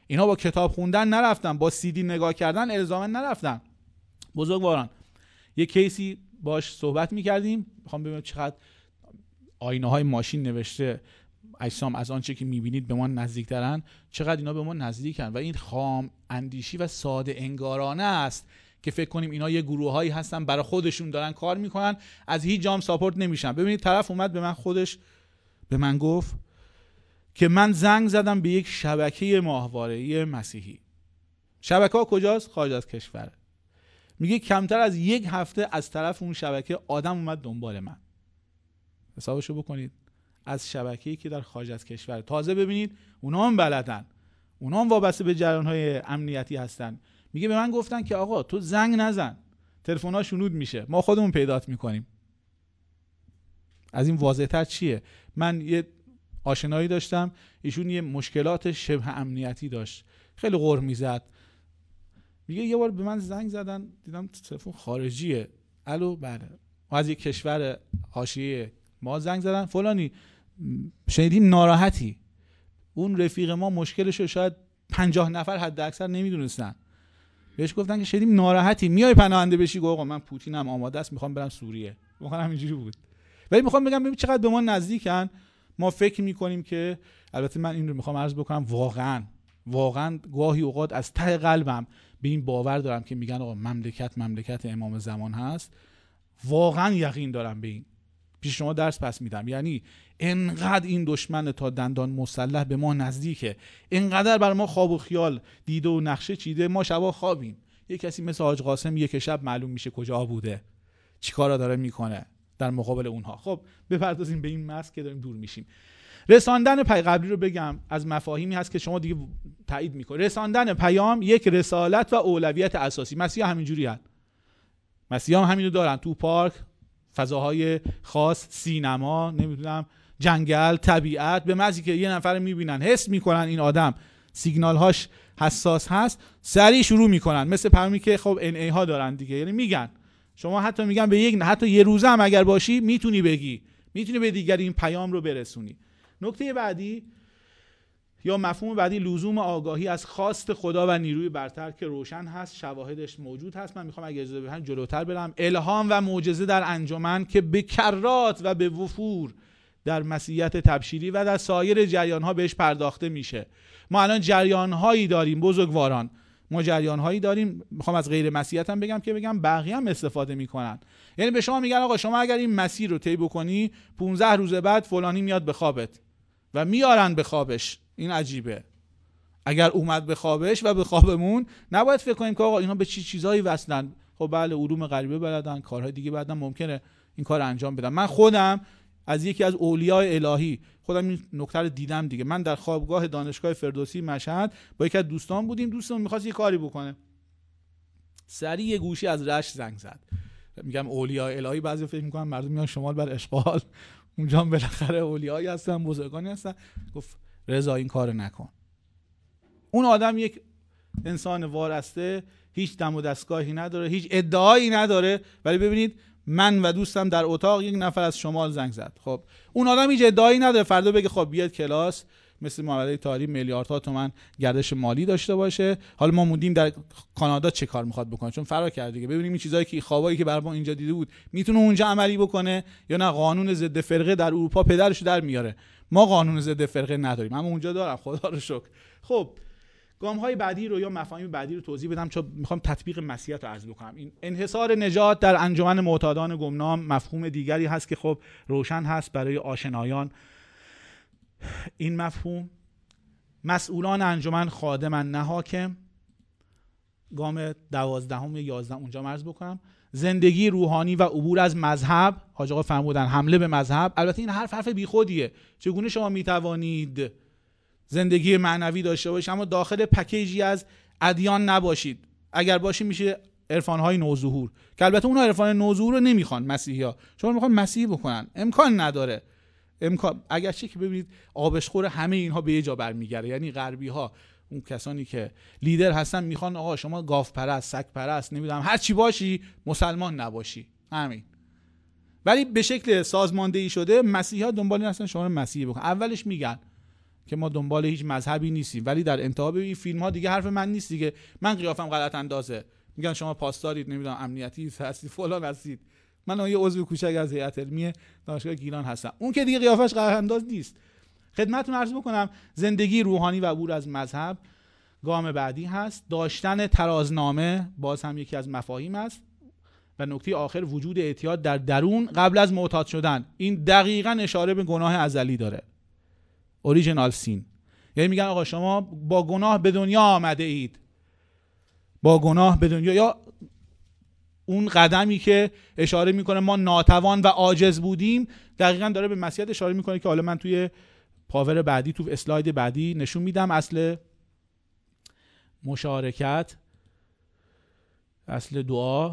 اینا با کتاب خوندن نرفتن، با سی دی نگاه کردن الزاما نرفتن. بزرگواران یه کیسی باش صحبت میکردیم، میخوام ببینم چقدر آینه های ماشین نوشته اجسام از آنچه که میبینید به ما نزدیکترن، چقدر اینا به ما نزدیکن. و این خام اندیشی و ساده انگارانه است که فکر کنیم اینا یه گروهایی هستن برای خودشون دارن کار میکنن، از هیچ جام ساپورت نمیشن. ببینید طرف اومد به من خودش به من گفت که من زنگ زدم به یک شبکه ماهواره‌ای مسیحی. شبکه ها کجاست؟ خارج از کشور. میگه کمتر از یک هفته از طرف اون شبکه آدم اومد دنبال من. حسابشو بکنید، از شبکه‌ای که در خارج از کشور. تازه ببینید اونا هم بلدن، اونا هم وابسته به جریان‌های امنیتی هستن. میگه به من گفتن که آقا تو زنگ نزن، تلفن‌ها شنود میشه، ما خودمون پیدات میکنیم. از این واضح‌تر چیه؟ من یه آشنایی داشتم، ایشون یه مشکلات شبه امنیتی داشت، خیلی غر میزد. میگه یه بار به من زنگ زدن، دیدم تلفن خارجیه. الو بله، از یک کشور حاشیه ما زنگ زدن، فلانی شنیدیم ناراحتی. اون رفیق ما مشکلشو شاید پنجاه نفر حد اکثر نمیدونستن. بهش گفتن که شنیدیم ناراحتی، میای پناهنده بشی؟ گفت آقا من پوتینم آماده است، میخوام برم سوریه. واقعا همینجوری بود. ولی میخوام بگم ببین چقدر به ما نزدیکن. ما فکر میکنیم که، البته من این رو میخوام عرض بکنم، واقعا واقعا گاهی اوقات از ته قلبم به این باور دارم که میگن آقا مملکت مملکت امام زمان هست. واقعا یقین دارم به این. پیش شما درس پس میدم. یعنی انقدر این دشمن تا دندان مسلح به ما نزدیکه، انقدر بر ما خواب و خیال دیده و نقشه چیده. ما شبا خوابیم، یه کسی مثل حاج قاسم یک شب معلوم میشه کجا بوده، چیکارا داره میکنه در مقابل اونها. خب بپردازیم به این مس که داریم دور میشیم. رساندن پیام قبلی رو بگم، از مفاهیمی هست که شما دیگه تایید میکنید. رساندن پیام یک رسالت و اولویت اساسی. مسیحا همینجوری هست. مسیحا هم همینو دارن. تو پارک، فضاهای خاص، سینما، نمیدونم جنگل، طبیعت، به محضی که یه نفر میبینن، حس میکنن این آدم سیگنال هاش حساس هست، سریع شروع میکنن. مثل پیامی که خب ان ای ها دارن دیگه، یعنی میگن شما حتی میگن به یک حتی یه روزه هم اگر باشی میتونی بگی، میتونی به دیگری این پیام رو برسونی. نکته بعدی یا مفهوم بعدی، لزوم آگاهی از خواست خدا و نیروی برتر که روشن هست، شواهدش موجود هست. من میخوام اگه اجازه بدید جلوتر برم. الهام و معجزه در انجمن که به کرات و به وفور در مسیحیت تبشیری و در سایر جریان‌ها بهش پرداخته میشه. ما الان جریان‌هایی داریم بزرگواران، ما جریان‌هایی داریم، میخوام از غیر مسیحیت هم بگم که بگم بقیه هم استفاده میکنن. یعنی به شما میگن آقا شما اگر این مسیر رو طی بکنی پانزده روز بعد فلانی میاد به خوابت و میارن به خوابش. این عجیبه. اگر اومد به خوابش و به خوابمون، نباید فکر کنیم که آقا اینا به چی چیزایی وصلن. خب بله علوم غریبه بلدن، کارهای دیگه بلدن، ممکنه این کار انجام بدن. من خودم از یکی از اولیاء الهی خودم این نکته رو دیدم دیگه. من در خوابگاه دانشگاه فردوسی مشهد با یکی از دوستان بودیم، دوستمون می‌خواست یه کاری بکنه، سریع یه گوشی از رشت زنگ زد. میگم اولیاء الهی، بعضی فکر می‌کنن مردم میان شمال بر اشغال، اونجا هم بالاخره اولیایی هستن، بزرگانی هستن. گفت رضا این کارو نکن. اون آدم یک انسان وارسته، هیچ دم و دستگاهی نداره، هیچ ادعایی نداره، ولی ببینید من و دوستم در اتاق، یک نفر از شمال زنگ زد. خب اون آدم هیچ ادعایی نداره، فردا بگه خب بیاد کلاس مثل معامله تاریخ میلیاردها تومان گردش مالی داشته باشه. حالا ما موندیم در کانادا چه کار میخواد بکنه، چون فرار کرد دیگه. ببینیم این چیزایی که خوابایی که برام اینجا دیده بود میتونه اونجا عملی بکنه یا نه. قانون ضد فرقه در اروپا پدرش در میاره، ما قانون ضد فرقه نداریم، اما اونجا دارم، خدا رو شکر. خب گام‌های بعدی رو یا مفاهیم بعدی رو توضیح بدم، چون میخوام تطبیق مسیحیت رو عرض بکنم. این انحصار نجات در انجمن معتادان گمنام مفهوم دیگری هست که خب روشن هست برای آشنایان. این مفهوم مسئولان انجمن خادمن نه حاکم. گام دوازدهم یا یازدهم اونجا عرض بکنم. زندگی روحانی و عبور از مذهب. حاج آقا فرمودن حمله به مذهب. البته این حرف حرف بیخودیه. چگونه شما میتوانید زندگی معنوی داشته باشید اما داخل پکیجی از ادیان نباشید؟ اگر باشی میشه عرفان‌های نوظهور، که البته اونها عرفان نوظهور رو نمیخوان مسیحی‌ها، شما میخوان مسیحی بکنن، امکان نداره. امکان اگرچه که ببینید آبشخور همه اینها به یه جا برمیگره. یعنی غربی‌ها، اون کسانی که لیدر هستن، میخوان آقا شما گاو پرست، سگ پرست، نمیدونم هر چی باشی، مسلمان نباشی، همین. ولی به شکل سازماندهی شده مسیحی‌ها دنبال این هستن شما رو مسیحی بکنن. اولش میگن که ما دنبال هیچ مذهبی نیستیم، ولی در انتها ببین فیلم ها دیگه حرف من نیست دیگه. من قیافم غلط اندازه، میگن شما پاسدارید، نمیدونم امنیتی هستید، فلان هستید. من یه عضو کوچک از هیئت علمی دانشگاه گیلان هستم، اون که دیگه قیافش غلط انداز نیست. خدمتتون عرض بکنم زندگی روحانی و عبور از مذهب گام بعدی هست. داشتن ترازنامه باز هم یکی از مفاهیم است. و نکته آخر وجود اعتیاد در درون قبل از معتاد شدن. این دقیقاً اشاره به گناه ازلی داره، اوریجینال سین. یعنی میگن آقا شما با گناه به دنیا آمده اید، با گناه به دنیا، یا اون قدمی که اشاره میکنه ما ناتوان و عاجز بودیم، دقیقاً داره به مسیحیت اشاره میکنه که حالا من توی پاور بعدی، تو اسلاید بعدی نشون میدم. اصل مشارکت، اصل دعا.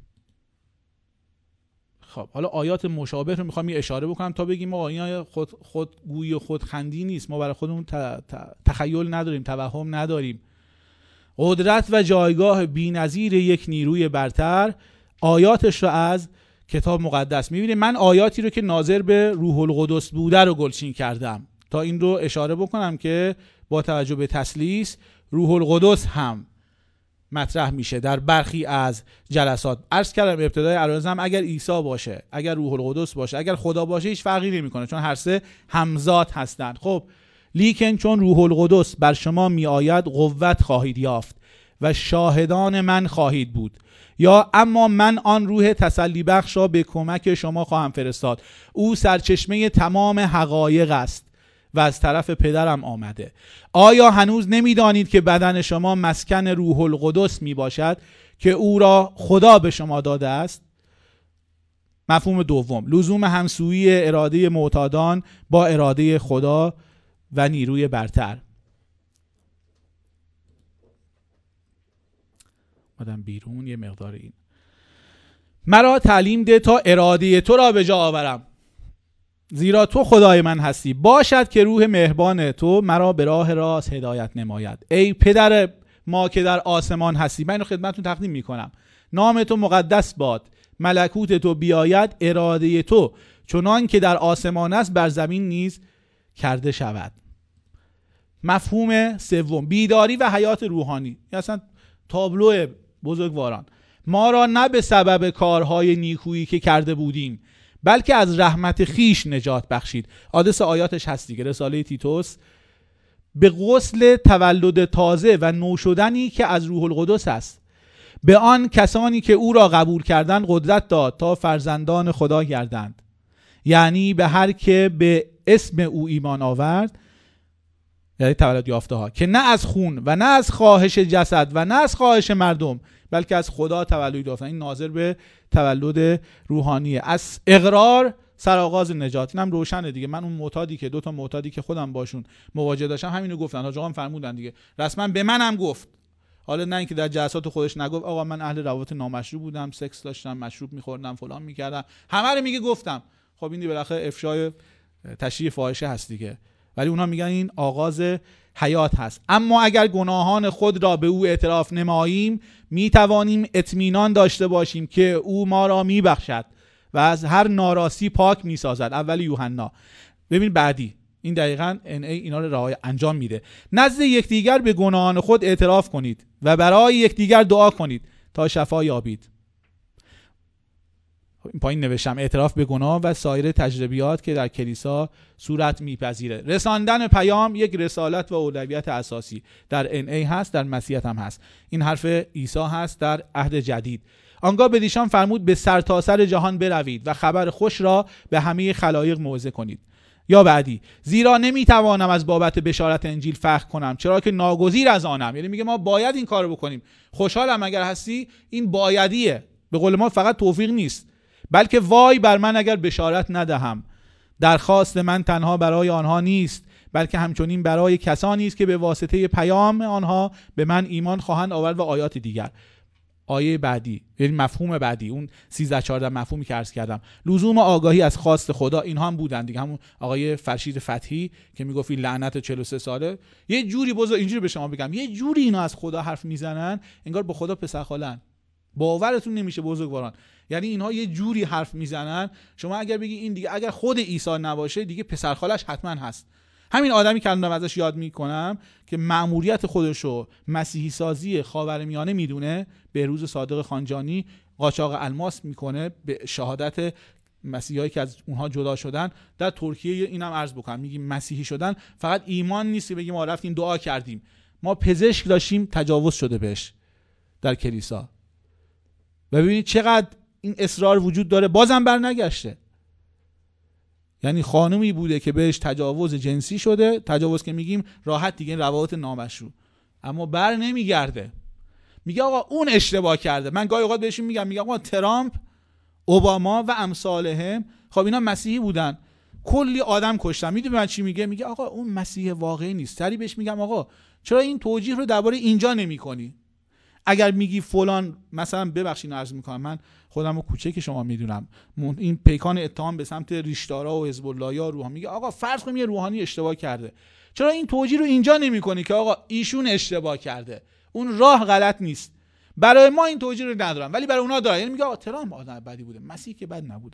خب حالا آیات مشابه رو میخوام یه اشاره بکنم تا بگیم آقا اینا خود خودگویی و خودخندی نیست، ما برای خودمون تخیل نداریم، توهم نداریم. قدرت و جایگاه بی‌نظیر یک نیروی برتر، آیاتش رو از کتاب مقدس میبینیم. من آیاتی رو که ناظر به روح القدس بوده رو گلچین کردم تا این رو اشاره بکنم که با توجه به تثلیث روح القدس هم مطرح میشه در برخی از جلسات. عرض کردم ابتدای عرضم اگر عیسی باشه، اگر روح القدس باشه، اگر خدا باشه، هیچ فرقی نمیکنه چون هر سه همزاد هستند. خب لیکن چون روح القدس بر شما می آید قوت خواهید یافت و شاهدان من خواهید بود. یا اما من آن روح تسلی بخش را به کمک شما خواهم فرستاد، او سرچشمه تمام حقایق است و از طرف پدرم آمده. آیا هنوز نمیدانید که بدن شما مسکن روح القدس می باشد که او را خدا به شما داده است؟ مفهوم دوم، لزوم همسویی اراده معتادان با اراده خدا و نیروی برتر. مادم بیرون یه مقدار این مرا تعلیم ده تا اراده تو را به جا آورم، زیرا تو خدای من هستی. باشد که روح مهربان تو مرا به راه راست هدایت نماید. ای پدر ما که در آسمان هستی، من اینو خدمتتون تقدیم میکنم. نام تو مقدس باد، ملکوت تو بیاید، اراده تو چنان که در آسمان است بر زمین نیز کرده شود. مفهوم سوم، بیداری و حیات روحانی. اصلا تابلو بزرگواران. ما را نه به سبب کارهای نیکویی که کرده بودیم بلکه از رحمت خیش نجات بخشید. آدرس آیاتش هست دیگه، رساله تیتوس. به غسل تولد تازه و نوشدنی که از روح القدس است، به آن کسانی که او را قبول کردند قدرت داد تا فرزندان خدا گردند. یعنی به هر که به اسم او ایمان آورد، یعنی تولد یافته ها، که نه از خون و نه از خواهش جسد و نه از خواهش مردم بلکه از خدا تولد یافتند. این ناظر به تولد روحانیه. از اقرار سرآغاز نجات. اینم روشنه دیگه. من اون معتادی که دو تا معتادی که خودم باشون مواجه داشتم همینو گفتن، حاج آقا فرمودن دیگه، رسما به منم گفت. حالا نه اینکه در جلسات خودش نگفت آقا من اهل روابط نامشروع بودم، سکس داشتم، مشروب می‌خوردم، فلان می‌کردم، همه رو میگه گفتم. خب این بالاخره افشای تشریع فاحشه هست دیگه. ولی اونا میگن این آغاز حیات هست. اما اگر گناهان خود را به او اعتراف نماییم میتوانیم اطمینان داشته باشیم که او ما را میبخشد و از هر ناراستی پاک میسازد. اول یوحنا. ببین بعدی این دقیقاً ان ای اینا رو رعایت انجام میده. نزد یکدیگر به گناهان خود اعتراف کنید و برای یکدیگر دعا کنید تا شفا یابید. این پایین نوشتم اعتراف به گناه و سایر تجربیات که در کلیسا صورت میپذیره. رساندن پیام یک رسالت و اولویت اساسی در ان ای هست، در مسیحیت هم هست. این حرف عیسی هست در عهد جدید. آنگاه به دیشان فرمود به سرتاسر جهان بروید و خبر خوش را به همه خلایق موعظه کنید. یا بعدی، زیرا نمیتوانم از بابت بشارت انجیل فخر کنم چرا که ناگزیر از آنم. یعنی میگه ما باید این کارو بکنیم. خوشحالم اگر هستی، این بایدیه. به قول ما فقط توفیق نیست، بلکه وای بر من اگر بشارت ندهم. درخواست من تنها برای آنها نیست بلکه همچنین برای کسانی است که به واسطه پیام آنها به من ایمان خواهند آورد. و آیات دیگر. آیه بعدی، یعنی مفهوم بعدی، اون سیزده چهارده مفهومی که عرض کردم، لزوم آگاهی از خواست خدا، اینها هم بودن دیگه. همون آقای فرشید فتحی که میگفت این لعنت چهل و سه ساله، یه جوری بزرگ اینجوری به شما بگم، یه جوری اینا از خدا حرف میزنن انگار به خدا پسر خالن. باورتون نمیشه بزرگواران. یعنی اینها یه جوری حرف میزنن، شما اگر بگی این دیگه اگر خود عیسی نباشه دیگه پسر خالش حتما هست. همین آدمی که الان ازش یاد میکنم که مأموریت خودشو مسیحی سازی خاورمیانه میدونه، بهروز صادق خانجانی قاچاق الماس میکنه به شهادت مسیحیایی که از اونها جدا شدن در ترکیه. اینم عرض بکنم، میگیم مسیحی شدن فقط ایمان نیست که بگیم ما رفتیم دعا کردیم، ما پزشک داشتیم تجاوز شده بهش در کلیسا. و ببینید چقدر این اصرار وجود داره، بازم بر نگشته. یعنی خانومی بوده که بهش تجاوز جنسی شده، تجاوز که میگیم راحت دیگه روابط نامشروع، اما بر نمیگرده، میگه آقا اون اشتباه کرده. من گاهی اوقات بهشون میگم، میگم آقا ترامپ، اوباما و امثالهم، خب اینا مسیحی بودن، کلی آدم کشتن. میدونی من چی میگه؟ میگه آقا اون مسیح واقعی نیست. سری بهش میگم آقا چرا این توجیه رو درباره اینجا نمی‌کنی؟ اگر میگی فلان، مثلا ببخشید عرض میکنم، من خودم رو کوچه که شما میدونم، این پیکان اتهام به سمت ریشدارا و حزب الله یا روحانی، میگه آقا فرض کنیم یه روحانی اشتباه کرده، چرا این توجیه رو اینجا نمی‌کنی که آقا ایشون اشتباه کرده، اون راه غلط نیست؟ برای ما این توجیه رو ندارم ولی برای اونا داره. یعنی میگه آقا ترامپ آدم بدی بوده، مسیح که بد نبوده،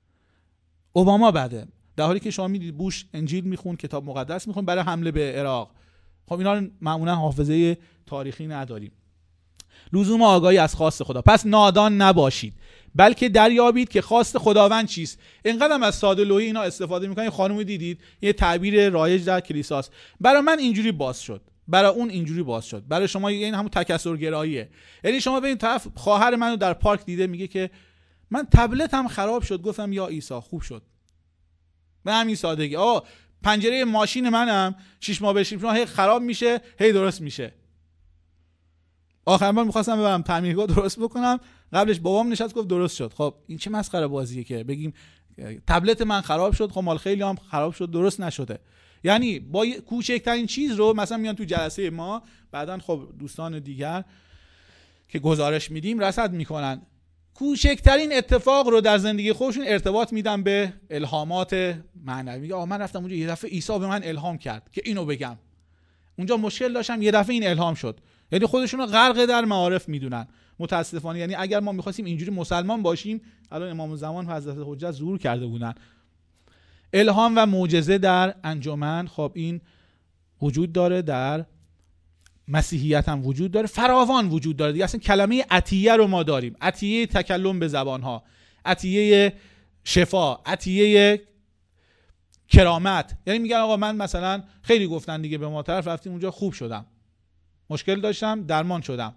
اوباما بده، در حالی که شما میدید بوش انجیل میخون، کتاب مقدس میخون برای حمله به عراق. خب اینا رو معمولا حافظه تاریخی نداریم. لزوم آگاهی از خواست خدا. پس نادان نباشید، بلکه دریابید که خواست خداوند چیست. اینقدر از ساده لوحی اینا استفاده میکنن. خانومی دیدید یه تعبیر رایج در کلیساست، برای من اینجوری باز شد، برای اون اینجوری باز شد، برای شما این همون تکثرگراییه. یعنی شما ببین طرف خواهر منو در پارک دیده میگه که من تبلتم خراب شد، گفتم یا عیسی خوب شد. به همین سادگی. آه پنجره ماشین منم شش ماه به شش ماه هی خراب میشه، هی درست میشه. آخر من می‌خواستم ببرم تعمیرگاه درست بکنم، قبلش بابام نشست گفت درست شد. خب این چه مسخره بازیه که بگیم تبلت من خراب شد، خب مال خیلی هم خراب شد درست نشده. یعنی با کوچکترین چیز رو مثلا میان تو جلسه ما، بعدن خب دوستان دیگر که گزارش میدیم رصد میکنن، کوچکترین اتفاق رو در زندگی خودشون ارتباط میدن به الهامات معنوی. میگه آ من رفتم اونجا یه دفعه عیسی به من الهام کرد که اینو بگم، اونجا مشکل داشتم یه دفعه این الهام شد. یعنی خودشون رو غرق در معارف میدونن متاسفانه. یعنی اگر ما میخواستیم اینجوری مسلمان باشیم، الان امام زمان و حضرت حجت ظهور کرده بودن. الهام و معجزه در انجمن، خب این وجود داره، در مسیحیت هم وجود داره، فراوان وجود داره دیگه. اصلا کلمه عطیه رو ما داریم، عطیه تکلم به زبانها، عطیه شفا، عطیه کرامت. یعنی میگن آقا من مثلا خیلی گفتن دیگه به ما طرف رفتیم اونجا خوب شدم، مشکل داشتم درمان شدم.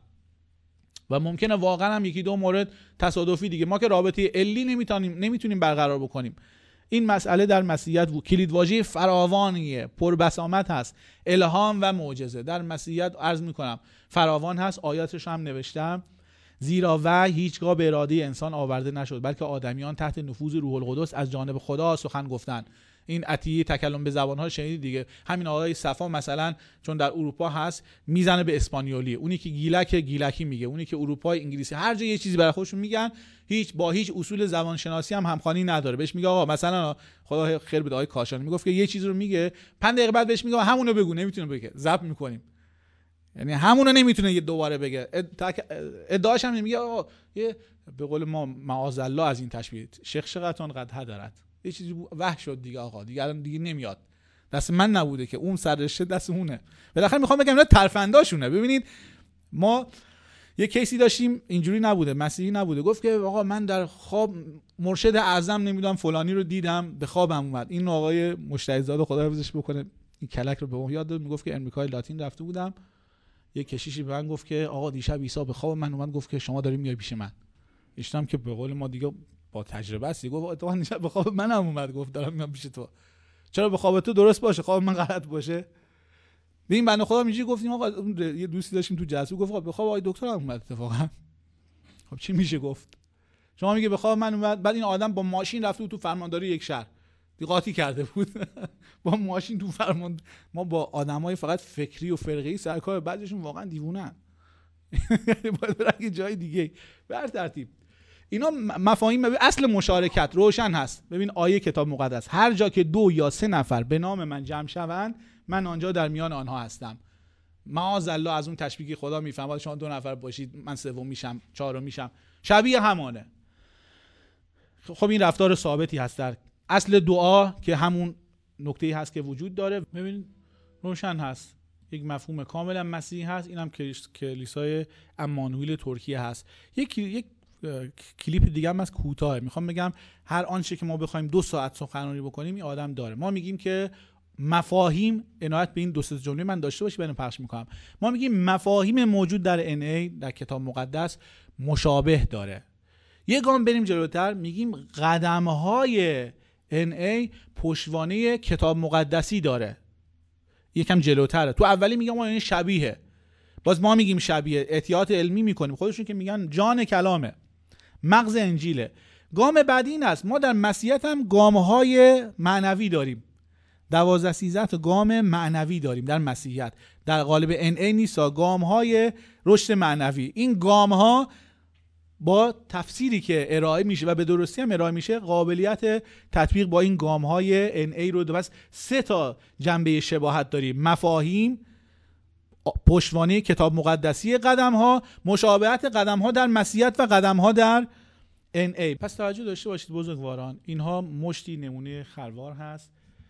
و ممکنه واقعا هم یکی دو مورد تصادفی دیگه، ما که رابطه علی نمیتونیم نمیتونیم برقرار بکنیم. این مسئله در مسیحیت و کلیدواژه فراوانیه، پربسامت هست. الهام و معجزه در مسیحیت عرض میکنم فراوان هست. آیاتش هم نوشتم، زیرا وحی هیچگاه به اراده انسان آورده نشد، بلکه آدمیان تحت نفوذ روح القدس از جانب خدا سخن گفتند. این عطیه تکلم به زبان‌ها شنیدید دیگه. همین آقای صفا مثلا چون در اروپا هست میزنه به اسپانیولی، اونی که گیلک گیلکی میگه، اونی که اروپای انگلیسی، هر جا یه چیزی برای خودشون میگن، هیچ با هیچ اصول زبان شناسی هم همخوانی نداره. بهش میگه آقا مثلا خدا خیر بده آقای کاشانی میگفت که یه چیزی رو میگه، پنج دقیقه بعد بهش میگه همونو بگو، نمیتونه بگه، ضبط میکنیم. یعنی همونو نمیتونه یه دوباره بگه. ادعاش هم نمیگه آقا یه به قول ما معاذالله از این تشبیه شیخ شقتون قد هدرت، یه چیزی وحش شد دیگه آقا، دیگه الان دیگه نمیاد، دست من نبوده که اون سررشته دست اونه. بالاخره میخوام بگم اینا ترفنداشونه. ببینید ما یه کیسی داشتیم اینجوری نبوده، مسیحی نبوده، گفت که آقا من در خواب مرشد اعظم نمیدونم فلانی رو دیدم، به خوابم اومد. این آقای مشتهی‌زاده خدا حفظش بکنه این کلک رو به اون یاد داد، میگفت که امریکای لاتین رفته بودم، یه کشیشی به من گفت که آقا دیشب عیسی به خواب من اومد، گفت که شما داری میای پیش من. ایشتم که به قول ما دیگه با تجربه است، گفت اتفاقا دیشب به خواب منم اومد، گفت دارم میام پیش تو. چرا به خواب تو درست باشه خواب من غلط باشه؟ ببین بنده خدا میگه گفتیم آقا یه دوستی داشتیم تو جلسه گفت آقا به خواب آقای دکتر هم اومد اتفاقا. خب چی میشه گفت؟ شما میگه به خواب من اومد، بعد این آدم با ماشین رفته بود تو فرمانداری یک شهر قاطی کرده بود با ماشین تو فرمان. ما با آدمای فقط فکری و فرقه‌ای سرکار، بعضیشون واقعا دیوونه‌ان. باید برای جای دیگه. به هر ترتیب اینا مفاهیم اصل مشارکت روشن هست. ببین آیه کتاب مقدس، هر جا که دو یا سه نفر به نام من جمع شوند من آنجا در میان آنها هستم. معاذالله از اون تشبیه خدا میفهمه شما دو نفر باشید من سوم میشم چهارم میشم، شبیه همانه. خب این رفتار ثابتی هست در اصل دعا که همون نکته‌ای هست که وجود داره. ببین روشن هست، یک مفهوم کاملا مسیحی هست، اینم کلیسای امانوئیل ترکیه هست. یک یک کلیپ دیگه هم از کوتاه میخوام بگم هر آنچه که ما بخوایم دو ساعت سخنرانی بکنیم این آدم داره. ما میگیم که مفاهیم، عنایت به این دو سه جمله من داشته باشی برام پخش میکنم. ما میگیم مفاهیم موجود در ان ای در کتاب مقدس مشابه داره. یه گام بریم جلوتر میگیم قدم‌های ان ای پشتوانه کتاب مقدسی داره. یکم جلوتره. تو اولی میگم این شبیه، باز ما میگیم شبیه، احتیاط علمی میکنیم، خودشون که میگن جان کلامه، مغز انجیله. گام بعدی این است، ما در مسیحیت هم گام‌های معنوی داریم. دوازده سیزده تا گام معنوی داریم در مسیحیت. در قالب ان ای نیست، گام‌های رشد معنوی. این گام‌ها با تفسیری که ارائه میشه و به درستی هم ارائه میشه قابلیت تطبیق با این گام‌های ان ای رو. بس سه تا جنبه شباهت داریم: مفاهیم، پشتوانه کتاب مقدسی قدم‌ها، مشابهت قدم‌ها در مسیحیت و قدم‌ها در ان ای. پس توجه داشته باشید بزرگواران، اینها مشتی نمونه خروار هست.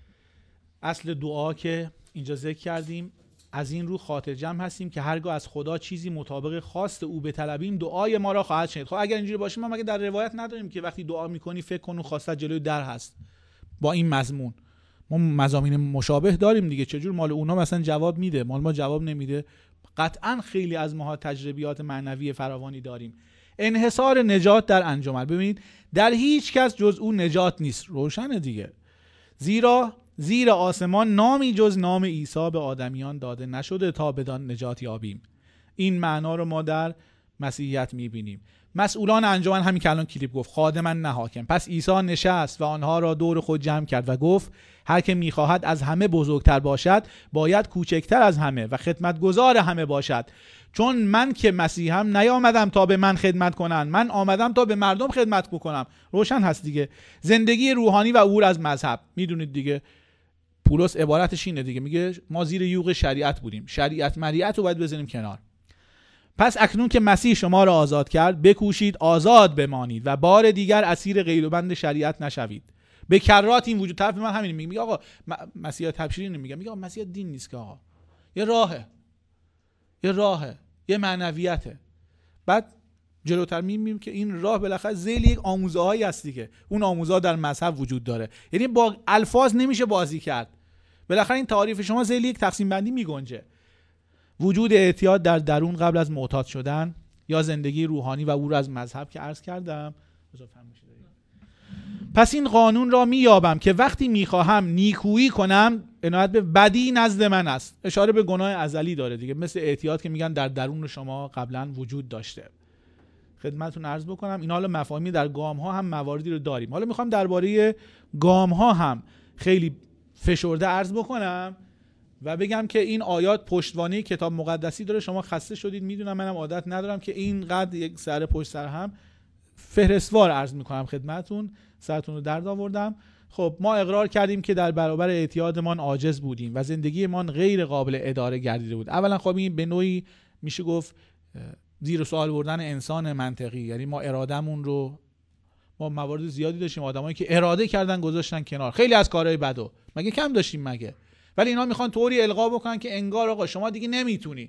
اصل دعا که اینجا ذکر کردیم، از این رو خاطر جمع هستیم که هرگاه از خدا چیزی مطابق خواست او بطلبیم دعای ما را خواهد شنید. خب اگر اینجوری باشه ما مگه در روایت نداریم که وقتی دعا میکنی فکر کن و خواستت جلوی در هست؟ با این مضمون ما مضامین مشابه داریم دیگه. چجور مال اونا مثلا جواب میده، مال ما جواب نمیده؟ قطعا خیلی از ماها تجربیات معنوی فراوانی داریم. انحصار نجات در انجمن، ببینید در هیچ کس جز او نجات نیست. روشنه دیگه. زیرا زیر آسمان نامی جز نام عیسی به آدمیان داده نشده تا بدان نجات یابیم. این معنا رو ما در مسیحیت میبینیم. مسئولان انجمن، همین که الان کلیپ گفت، خادمن نه حاکم. پس عیسی نشست و آنها را دور خود جمع کرد و گفت هر که میخواهد از همه بزرگتر باشد باید کوچکتر از همه و خدمتگزار همه باشد. چون من که مسیحم نیامدم تا به من خدمت کنن، من آمدم تا به مردم خدمت بکنم. روشن هست دیگه. زندگی روحانی و عبور از مذهب، میدونید دیگه پولس عبارتش اینه دیگه، میگه ما زیر یوغ شریعت بودیم، شریعت مریعت رو باید بزنیم کنار. پس اکنون که مسیح شما را آزاد کرد بکوشید آزاد بمانید و بار دیگر اسیر قید و بند شریعت نشوید. به کرات این وجود. طرف من همین میگه، میگه آقا مسیح تبشیری نمیگه، میگه آقا مسیح دین نیست که آقا، یه راهه، یه راهه، یه معنویته. بعد جلوتر میبینیم که این راه بالاخره ذیل یک آموزه‌هایی هست دیگه. اون آموزه‌ها در مذهب وجود داره، یعنی با الفاظ نمیشه بازی کرد. بالاخره این تعریف شما ذیل یک تقسیم بندی میگنجه. وجود اعتیاد در درون قبل از معتاد شدن، یا زندگی روحانی و عبور از مذهب که عرض کردم. پس این قانون را مییابم که وقتی میخواهم نیکویی کنم عنایت به بدی نزد من است. اشاره به گناه ازلی داره دیگه، مثل اعتیاد که میگن در درون شما قبلا وجود داشته. خدمتتون عرض بکنم این حالا مفاهیمی در گام ها هم مواردی رو داریم. حالا میخوام درباره گام ها هم خیلی فشرده عرض بکنم و بگم که این آیات پشتوانه کتاب مقدسی داره. شما خسته شدید، میدونم، منم عادت ندارم که اینقدر یک سر پشت سر هم فهرستوار عرض میکنم خدمتتون، سرتون رو درد آوردم. خب ما اقرار کردیم که در برابر اعتیادمان عاجز بودیم و زندگیمان غیر قابل اداره گردیده بود. اولا خب این به نوعی میشه گفت زیر سوال بردن انسان منطقی، یعنی ما ارادهمون رو، ما موارد زیادی داشتیم آدمایی که اراده کردن گذاشتن کنار، خیلی از کارهای بدو مگه کم داشتیم مگه؟ ولی اینا میخوان طوری القا بکنن که انگار آقا شما دیگه نمیتونی.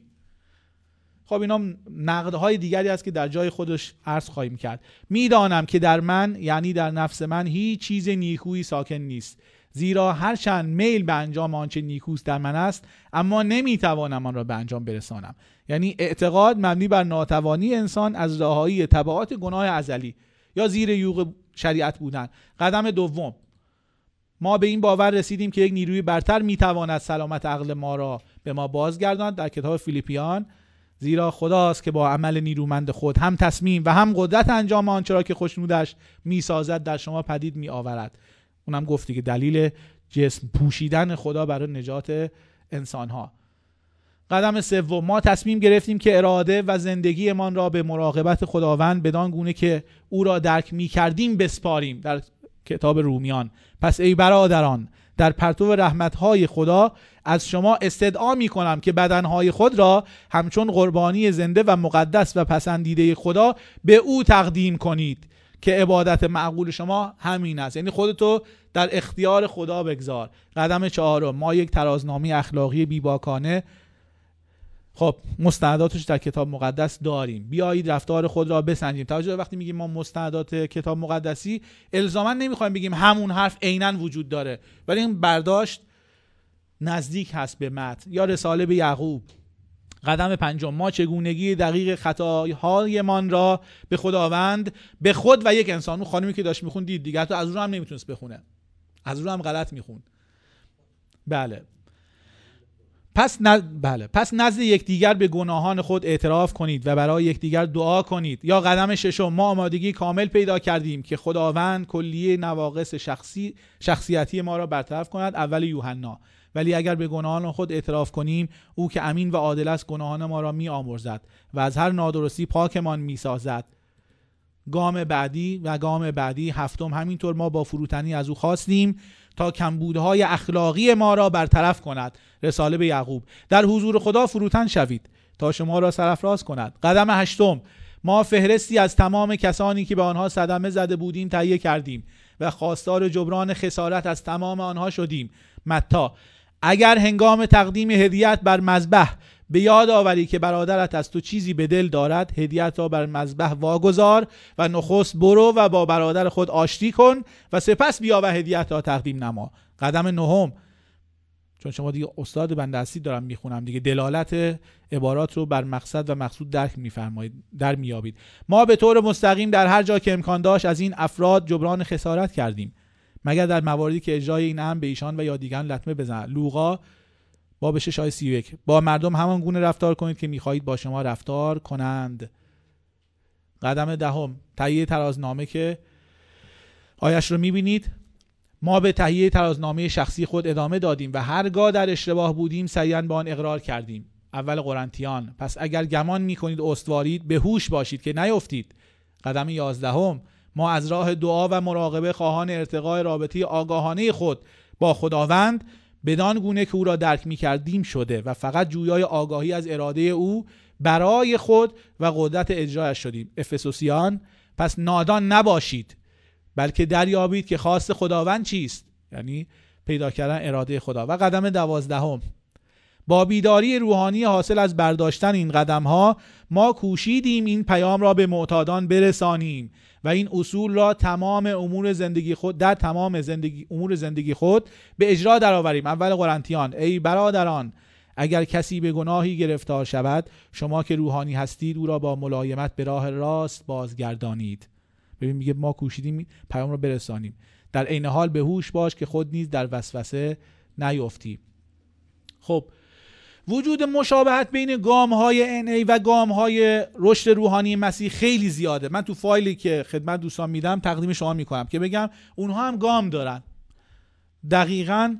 خب اینا نقدهای دیگری است که در جای خودش عرض خواهیم کرد. میدانم که در من، یعنی در نفس من، هیچ چیز نیکویی ساکن نیست، زیرا هرچند میل به انجام آنچه نیکوست در من است اما نمیتوانم آن را به انجام برسانم. یعنی اعتقاد مبنی بر ناتوانی انسان از رهایی تبعات گناه ازلی یا زیر یوغ شریعت بودن. قدم دوم، ما به این باور رسیدیم که یک نیروی برتر میتواند سلامت عقل ما را به ما بازگرداند. در کتاب فیلیپیان، زیرا خداست که با عمل نیرومند خود هم تصمیم و هم قدرت انجام آنچه را که خوشنودش میسازد در شما پدید میآورد. اونم گفتی که دلیل جسم پوشیدن خدا برای نجات انسانها. قدم سوم، ما تصمیم گرفتیم که اراده و زندگیمان را به مراقبت خداوند بدان گونه که او را درک می‌کردیم بسپاریم. در کتاب رومیان، پس ای برادران در پرتو رحمت‌های خدا از شما استدعا می‌کنم که بدن‌های خود را همچون قربانی زنده و مقدس و پسندیده خدا به او تقدیم کنید که عبادت معقول شما همین است. یعنی خودتو در اختیار خدا بگذار. قدم چهارم، ما یک ترازنامه اخلاقی بیباکانه خب مستنداتش در کتاب مقدس داریم. بیایید رفتار خود را بسنجیم. توجه، وقتی میگیم ما مستندات کتاب مقدسی الزاما نمیخوایم بگیم همون حرف عیناً وجود داره، ولی این برداشت نزدیک هست به متن. یا رساله به یعقوب. قدم پنجم، ما چگونگی دقیق خطاهایمان را به خداوند، به خود و یک انسان. اون خانمی که داشت میخوند دید دیگه، تو از اون هم نمیتونست بخونه، از اون هم غلط میخوند. بله پس نز... بله پس نزد یکدیگر به گناهان خود اعتراف کنید و برای یکدیگر دعا کنید. یا قدم ششم، ما آمادگی کامل پیدا کردیم که خداوند کلیه نواقص شخصی شخصیتی ما را برطرف کند. اول یوحنا. ولی اگر به گناهان خود اعتراف کنیم، او که امین و عادل است گناهان ما را می آمرزد و از هر نادرستی پاکمان می سازد. گام بعدی و گام بعدی هفتم، همینطور ما با فروتنی از او خواستیم تا کمبودهای اخلاقی ما را برطرف کند. رساله به یعقوب. در حضور خدا فروتن شوید تا شما را سرافراز کند. قدم هشتم، ما فهرستی از تمام کسانی که به آنها صدمه زده بودیم تهیه کردیم و خواستار جبران خسارت از تمام آنها شدیم. متی. اگر هنگام تقدیم هدیت بر مذبح به یاد آوری که برادرت از تو چیزی به دل دارد، هدیت را بر مذبح واگذار و نخست برو و با برادر خود آشتی کن و سپس بیا و هدیت را تقدیم نما. قدم نهم، چون شما دیگه استاد بنده هستید دارم میخونم دیگه، دلالت عبارات رو بر مقصد و مقصود درک میفرمایید، در میابید. ما به طور مستقیم در هر جا که امکان داشت از این افراد جبران خسارت کردیم، مگر در مواردی که اجرای این امر به ایشان و یا دیگران لطمه بزند. لوقا باب شش آیه سی و یک. با مردم همان گونه رفتار کنید که میخواهید با شما رفتار کنند. قدم دهم، تهیه ترازنامه که آیش رو میبینید. ما به تهیه ترازنامه شخصی خود ادامه دادیم و هرگاه در اشتباه بودیم سریعاً به آن اقرار کردیم. اول قرنتیان. پس اگر گمان میکنید استوارید، به هوش باشید که نیفتید. قدم یازدهم، ما از راه دعا و مراقبه خواهان ارتقاء رابطه آگاهانه خود با خداوند بدان گونه که او را درک می‌کردیم شده و فقط جویای آگاهی از اراده او برای خود و قدرت اجرایش شدیم. افسوسیان. پس نادان نباشید بلکه دریابید که خواست خداوند چیست، یعنی پیدا کردن اراده خدا. و قدم دوازدهم، با بیداری روحانی حاصل از برداشتن این قدم‌ها ما کوشیدیم این پیام را به معتادان برسانیم و این اصول را تمام امور زندگی خود در تمام زندگی امور زندگی خود به اجرا درآوریم. اول قرنتیان. ای برادران، اگر کسی به گناهی گرفتار شود، شما که روحانی هستید او را با ملایمت به راه راست بازگردانید. ببین میگه ما کوشیدیم پیام را برسانیم، در عین حال به هوش باش که خود نیز در وسوسه نیفتی. خب وجود مشابهت بین گام‌های ان ای و گام‌های رشد روحانی مسیح خیلی زیاده. من تو فایلی که خدمت دوستان میدم تقدیم شما میکنم که بگم اونها هم گام دارن. دقیقاً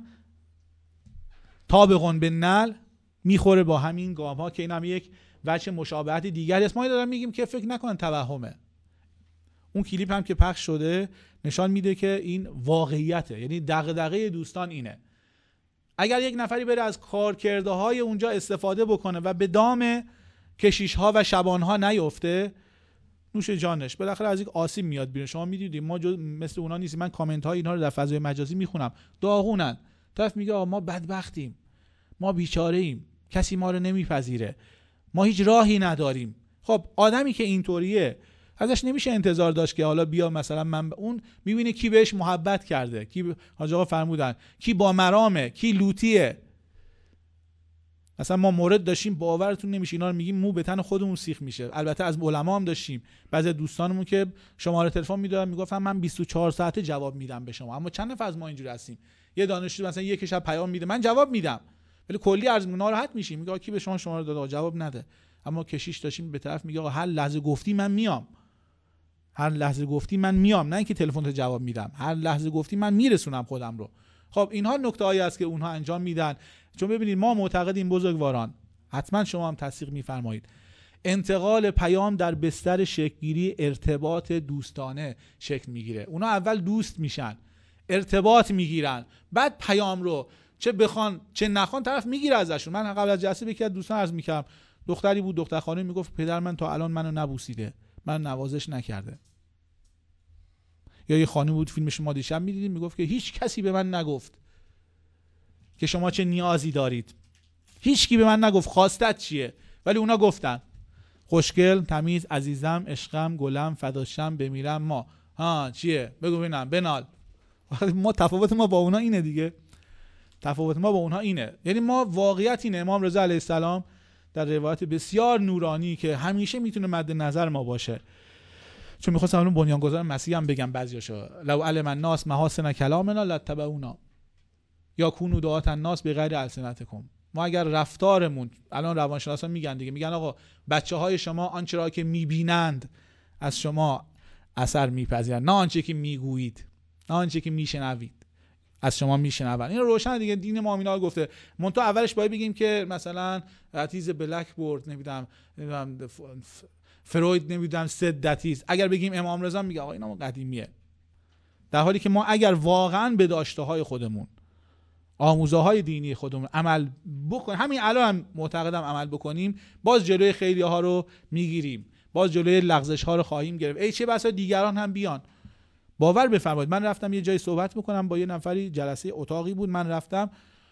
طابقون به نل میخوره با همین گام‌ها که این هم یک وجه مشابهت دیگری است. ما دارم میگیم که فکر نکنن توهمه. اون کلیپ هم که پخش شده نشان میده که این واقعیته، یعنی دغدغه دوستان اینه. اگر یک نفری بره از کارکرده های اونجا استفاده بکنه و به دام کشیش ها و شبان ها نیفته، نوش جانش، بالاخره از یک آسیب میاد بیرون. شما میدیدید ما جو مثل اونا نیستیم. من کامنت های اینها رو در فضای مجازی میخونم، داغونن. طرف میگه آقا ما بدبختیم، ما بیچاره ایم، کسی ما رو نمیپذیره، ما هیچ راهی نداریم. خب آدمی که اینطوریه ازش نمیشه انتظار داشت که حالا بیا مثلا من اون میبینه کی بهش محبت کرده، کی حاج آقا فرمودن کی با مرامه، کی لوتیه. مثلا ما مورد داشتیم باورتون نمیشه اینا رو میگیم مو به تن خودمون سیخ میشه. البته از علما هم داشتیم بعضی دوستانمون که شماره تلفن میدادن میگفتن من بیست و چهار ساعته جواب میدم به شما. اما چند نفر از ما اینجوری هستیم؟ یه دانشجو مثلا یک شب پیام میده من جواب میدم، ولی کلی از ناراحت میشیم، میگه کی به شما شماره داد جواب نده. اما کشیش داشتیم به طرف میگه هر لحظه گفتی من میام، هر لحظه گفتی من میام، نه اینکه تلفن تو جواب میدم، هر لحظه گفتی من میرسونم خودم رو. خب اینها نکته‌ای است که اونها انجام میدن. چون ببینید ما معتقدیم بزرگواران، حتما شما هم تصدیق میفرمایید، انتقال پیام در بستر شکل‌گیری ارتباط دوستانه شکل میگیره. اونا اول دوست میشن، ارتباط میگیرن، بعد پیام رو چه بخوان چه نخوان طرف میگیره ازشون. من قبل از جلسه به یکی از دوستان عرض میکردم، دختری بود، دختر خانمی میگفت پدر من تا الان منو نبوسیده، من نوازش نکرده. یا یه خانم بود فیلمش ما دیشب می‌دیدیم میگفت که هیچ کسی به من نگفت که شما چه نیازی دارید، هیچ کی به من نگفت خواستت چیه، ولی اونا گفتن خوشگل، تمیز، عزیزم، عشقم، گلم، فداشم، بمیرم، ما ها چیه بگو ببینم بنال. ما تفاوت ما با اونا اینه دیگه، تفاوت ما با اونها اینه. یعنی ما واقعیت اینه، امام رضا علیه السلام در روایت بسیار نورانی که همیشه میتونه مد نظر ما باشه، چون میخواستم اون بنیانگذار مسیح هم بگم بعضیاشو، لو علم الناس محاسن کلامنا لاتبعونا یا کونوا دعاة الناس بغیر السنتکم. ما اگر رفتارمون، الان روانشناسا میگن دیگه، میگن آقا بچه‌های شما آنچه را که میبینند از شما اثر میپذیرند، نه آنچه که میگویید، نه آنچه که میشنوید از شما میشنوند. این روشن دیگه، دین ما اینا گفته. منتها اولش باید بگیم که مثلا اتیز بلک بورد نمیدونم نمیدونم فروید نمیدونم سدتیز، اگر بگیم امام رضا میگه آقا اینا قدیمیه، در حالی که ما اگر واقعا به داشته‌های خودمون، آموزه‌های دینی خودمون عمل بکنیم، همین الان هم معتقدم عمل بکنیم، باز جلوی خیلی ها رو میگیریم، باز جلوی لغزش ها رو خواهیم گرفت. ای چه بسا دیگران هم بیان. باور بفرمایید من رفتم یه جای صحبت بکنم با یه نفری، جلسه اتاقی بود، من رفتم،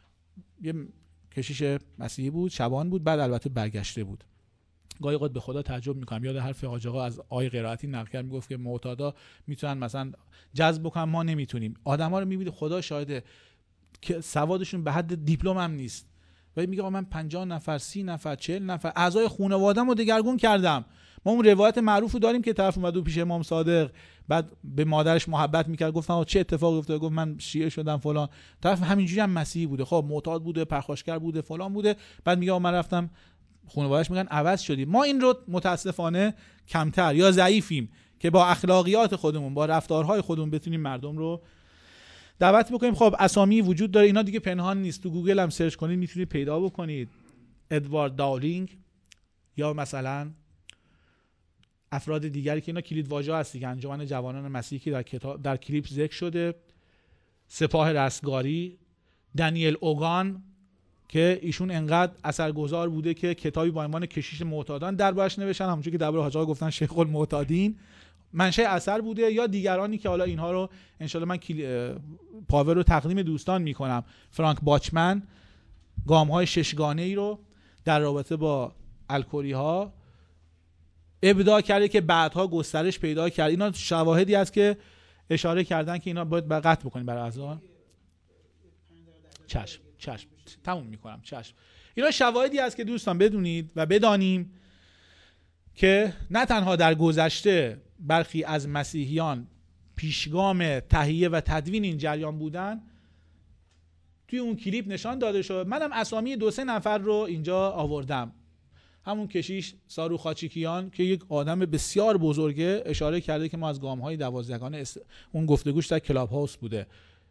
یه کشیش مسیحی بود، شبان بود، بعد البته برگشته بود. گاهی اوقات به خدا تعجب میکنم، یاد حرف حاج آقا از آقای قرائتی نقل کرد، میگفت که معتادا میتونن مثلا جذب بکنن، ما نمیتونیم. آدما رو میبینید خدا شاهده که سوادشون به حد دیپلم هم نیست، ولی میگه من پنجاه نفر، سی نفر، چهل نفر اعضای خانواده‌مو رو دگرگون کردم. ما اون روایت معروفو داریم که طرف اومد پیش امام صادق، بعد به مادرش محبت میکرد، گفتن چه اتفاقی افتاد، گفت من شیعه شدم فلان. طرف همینجوری هم مسیحی بوده، خب معتاد بوده، پرخاشگر بوده، فلان بوده، بعد میگه من رفتم خانواده‌اش، میگن عوض شدیم. ما این رو متاسفانه کمتر یا ضعیفیم که با اخلاقیات خودمون، با رفتارهای خودمون بتونیم مردم رو دعوت بکنیم. خب اسامی وجود داره، اینا دیگه پنهان نیست، تو گوگل هم سرچ کنید میتونید پیدا بکنید. ادوارد داولینگ یا مثلا افراد دیگری که اینا کلید واژه هست دیگه، انجمن جوانان مسیحی که در کتاب در کلیپ ذکر شده، سپاه رستگاری، دانیل اوگان که ایشون انقدر اثرگذار بوده که کتابی با عنوان کشیش معتادان دربارش نوشتن، همونجوری که درباره حاج آقا گفتن شیخ المعتادین، منشأ اثر بوده. یا دیگرانی که حالا اینها رو انشالله من پاور رو تقدیم دوستان میکنم، فرانک باچمن گام‌های ششگانه‌ای رو در رابطه با الکلی ها ابداع کرده که بعدها گسترش پیدا کرد. اینا شواهدی است که اشاره کردن که اینا باید قطع بکنیم برای اذان. چشم چشم تموم میکنم. چشم اینا شواهدی است که دوستان بدونید و بدانیم که نه تنها در گذشته برخی از مسیحیان پیشگام تهیه و تدوین این جریان بودن، توی اون کلیپ نشان داده شد. منم اسامی دو سه نفر رو اینجا آوردم. همون کشیش سارو خاچیکیان که یک آدم بسیار بزرگه، اشاره کرده که ما از گام‌های دوازدگانه است... اون گفتگوش در کلاب هاوس بوده،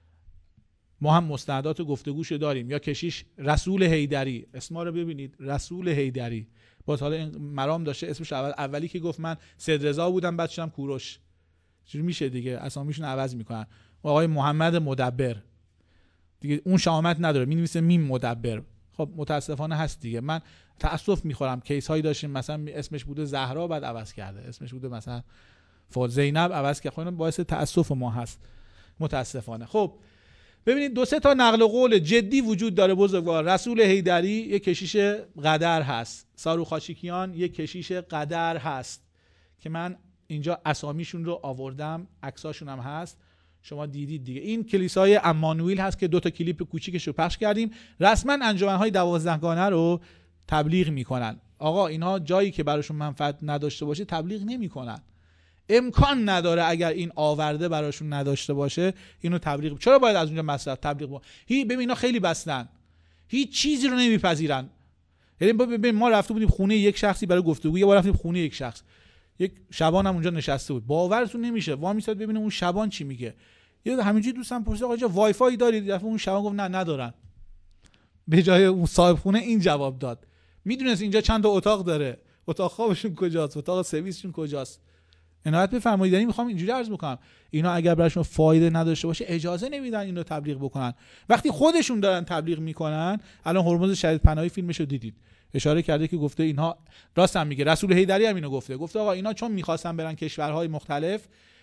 ما هم مستندات گفتگوشو داریم. یا کشیش رسول حیدری، اسما رو ببینید، رسول حیدری، باز حالا این مرام داشته اسمش اول اولی که گفت من سید رضا بودم بعد شدم کوروش، چجوری میشه دیگه اسامیشون عوض میکنن. آقای محمد مدبر دیگه اون شامت نداره، مینویسه میم مدبر. خب متاسفانه هست دیگه. من تاسف میخورم، کیس هایی داشتیم مثلا اسمش بوده زهرا بعد عوض کرده، اسمش بوده مثلا فاطمه زینب عوض کرده، خب باعث تاسف ما هست متاسفانه. خب ببینید دو سه تا نقل قول جدی وجود داره بزرگوار. رسول حیدری یک کشیش قدر هست، سارو خاچیکیان یک کشیش قدر هست که من اینجا اسامیشون رو آوردم، عکساشون هم هست، شما دیدید دیگه. این کلیسای امانوئل هست که دو تا کلیپ کوچیکش رو پخش کردیم. رسما انجمن‌های دوازدهگانه رو تبلیغ میکنن. آقا اینها جایی که براشون منفعت نداشته باشه تبلیغ نمیکنن، امکان نداره اگر این آورده براشون نداشته باشه اینو تبلیغ. چرا باید از اونجا مصرف تبلیغ با؟ هی ببین اینا خیلی بستن، هیچ چیزی رو نمیپذیرن. یعنی ببین ما رفته بودیم خونه یک شخصی برای گفتگو، یه بار رفتیم خونه یک شخص، یک شبان هم اونجا نشسته بود، باورتون نمیشه وا میساد ببینه اون شبان چی میگه. یه همینجوری دوستم پرسید آقا اینجا وای فای دارید؟ رفت اون شبان گفت نه ندارن. به جای اون صاحب خونه این جواب داد. میدونست اینجا چند تا اتاق داره، اتاق خوابشون کجاست، اتاق سرویسشون کجاست. عنایت بفرمایید. یعنی میخوام اینجوری عرض بکنم اینا اگر براشون فایده نداشته باشه اجازه نمیدن اینو تبلیغ بکنن. وقتی خودشون دارن تبلیغ میکنن، الان هرمز شهید پناهی فیلمشو دیدید، اشاره کرده که گفته اینها، راست هم میگه، رسول حیدری هم اینو گفته، گفته آقا اینا چون میخواستن برن کشورهای مختلف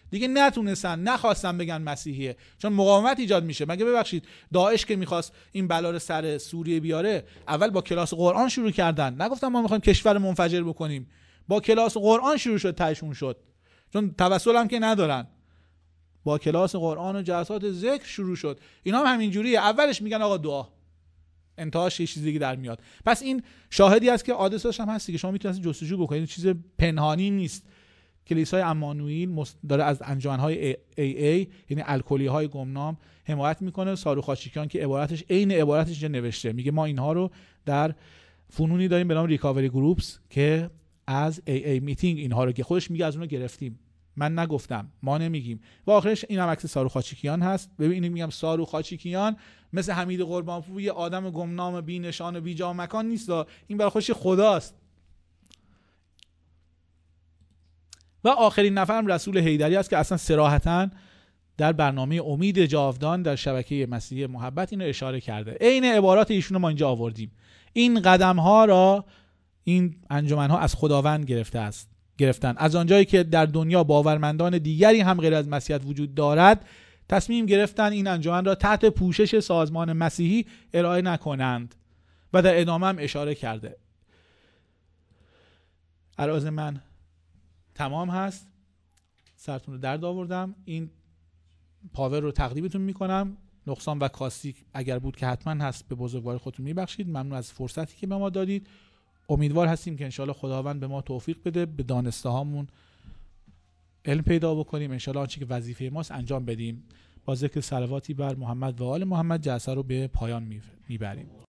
دیگه نتونستن، نخواستن بگن مسیحیه، چون مقاومت ایجاد میشه. مگه ببخشید داعش که میخواست این بلا رو سر سوریه بیاره، اول با کلاس قرآن شروع کردن، نگفتن ما میخوایم کشور منفجر بکنیم، با کلاس قرآن شروع شد، تهشون شد، چون توسل هم که ندارن، با کلاس قرآن و جلسات ذکر شروع شد. اینا هم همینجوریه، اولش میگن آقا دعا، انتهاش یه چیز دیگه در میاد. پس این شاهدی است که آدرسش هم هستی که شما میتونید جستجو بکنید، چیز پنهانی نیست. کلیسای امانوئیل داره از انجمن‌های ای ای ای یعنی الکلی‌های گمنام حمایت میکنه. سارو خاچیکیان که عبارتش عین عبارتش نوشته، میگه ما اینها رو در فنونی داریم به نام ریکاوری گروپس که از ای ای میتینگ اینها رو، که خودش میگه از اونها گرفتیم، من نگفتم، ما نمیگیم. و آخرش این هم عکس سارو خاچیکیان هست. ببینید میگم سارو خاچیکیان مثل حمید قربانپور یه آدم گمنام بی نشان و بی جا و مکان نیست، این برای خودش خداست. و آخرین نفرم رسول حیدری است که اصلا صراحتاً در برنامه امید جاودان در شبکه مسیحی محبت اینو اشاره کرده. عین عبارات ایشونو ما اینجا آوردیم. این قدم ها را این انجمن ها از خداوند گرفته است گرفتن. از آنجایی که در دنیا باورمندان دیگری هم غیر از مسیحیت وجود دارد، تصمیم گرفتن این انجمن را تحت پوشش سازمان مسیحی ارائه نکنند. و در ادامه هم اشاره کرده. عرض من تمام هست، سرتون رو درد آوردم. این پاور رو تقدیمتون میکنم. نقصان و کاستی اگر بود که حتما هست، به بزرگواری خودتون میبخشید. ممنون از فرصتی که به ما دادید. امیدوار هستیم که انشالله خداوند به ما توفیق بده به دانسته هامون علم پیدا بکنیم، انشالله آنچه که وظیفه ماست انجام بدیم. با ذکر صلواتی بر محمد و آل محمد جلسه رو به پایان میبریم.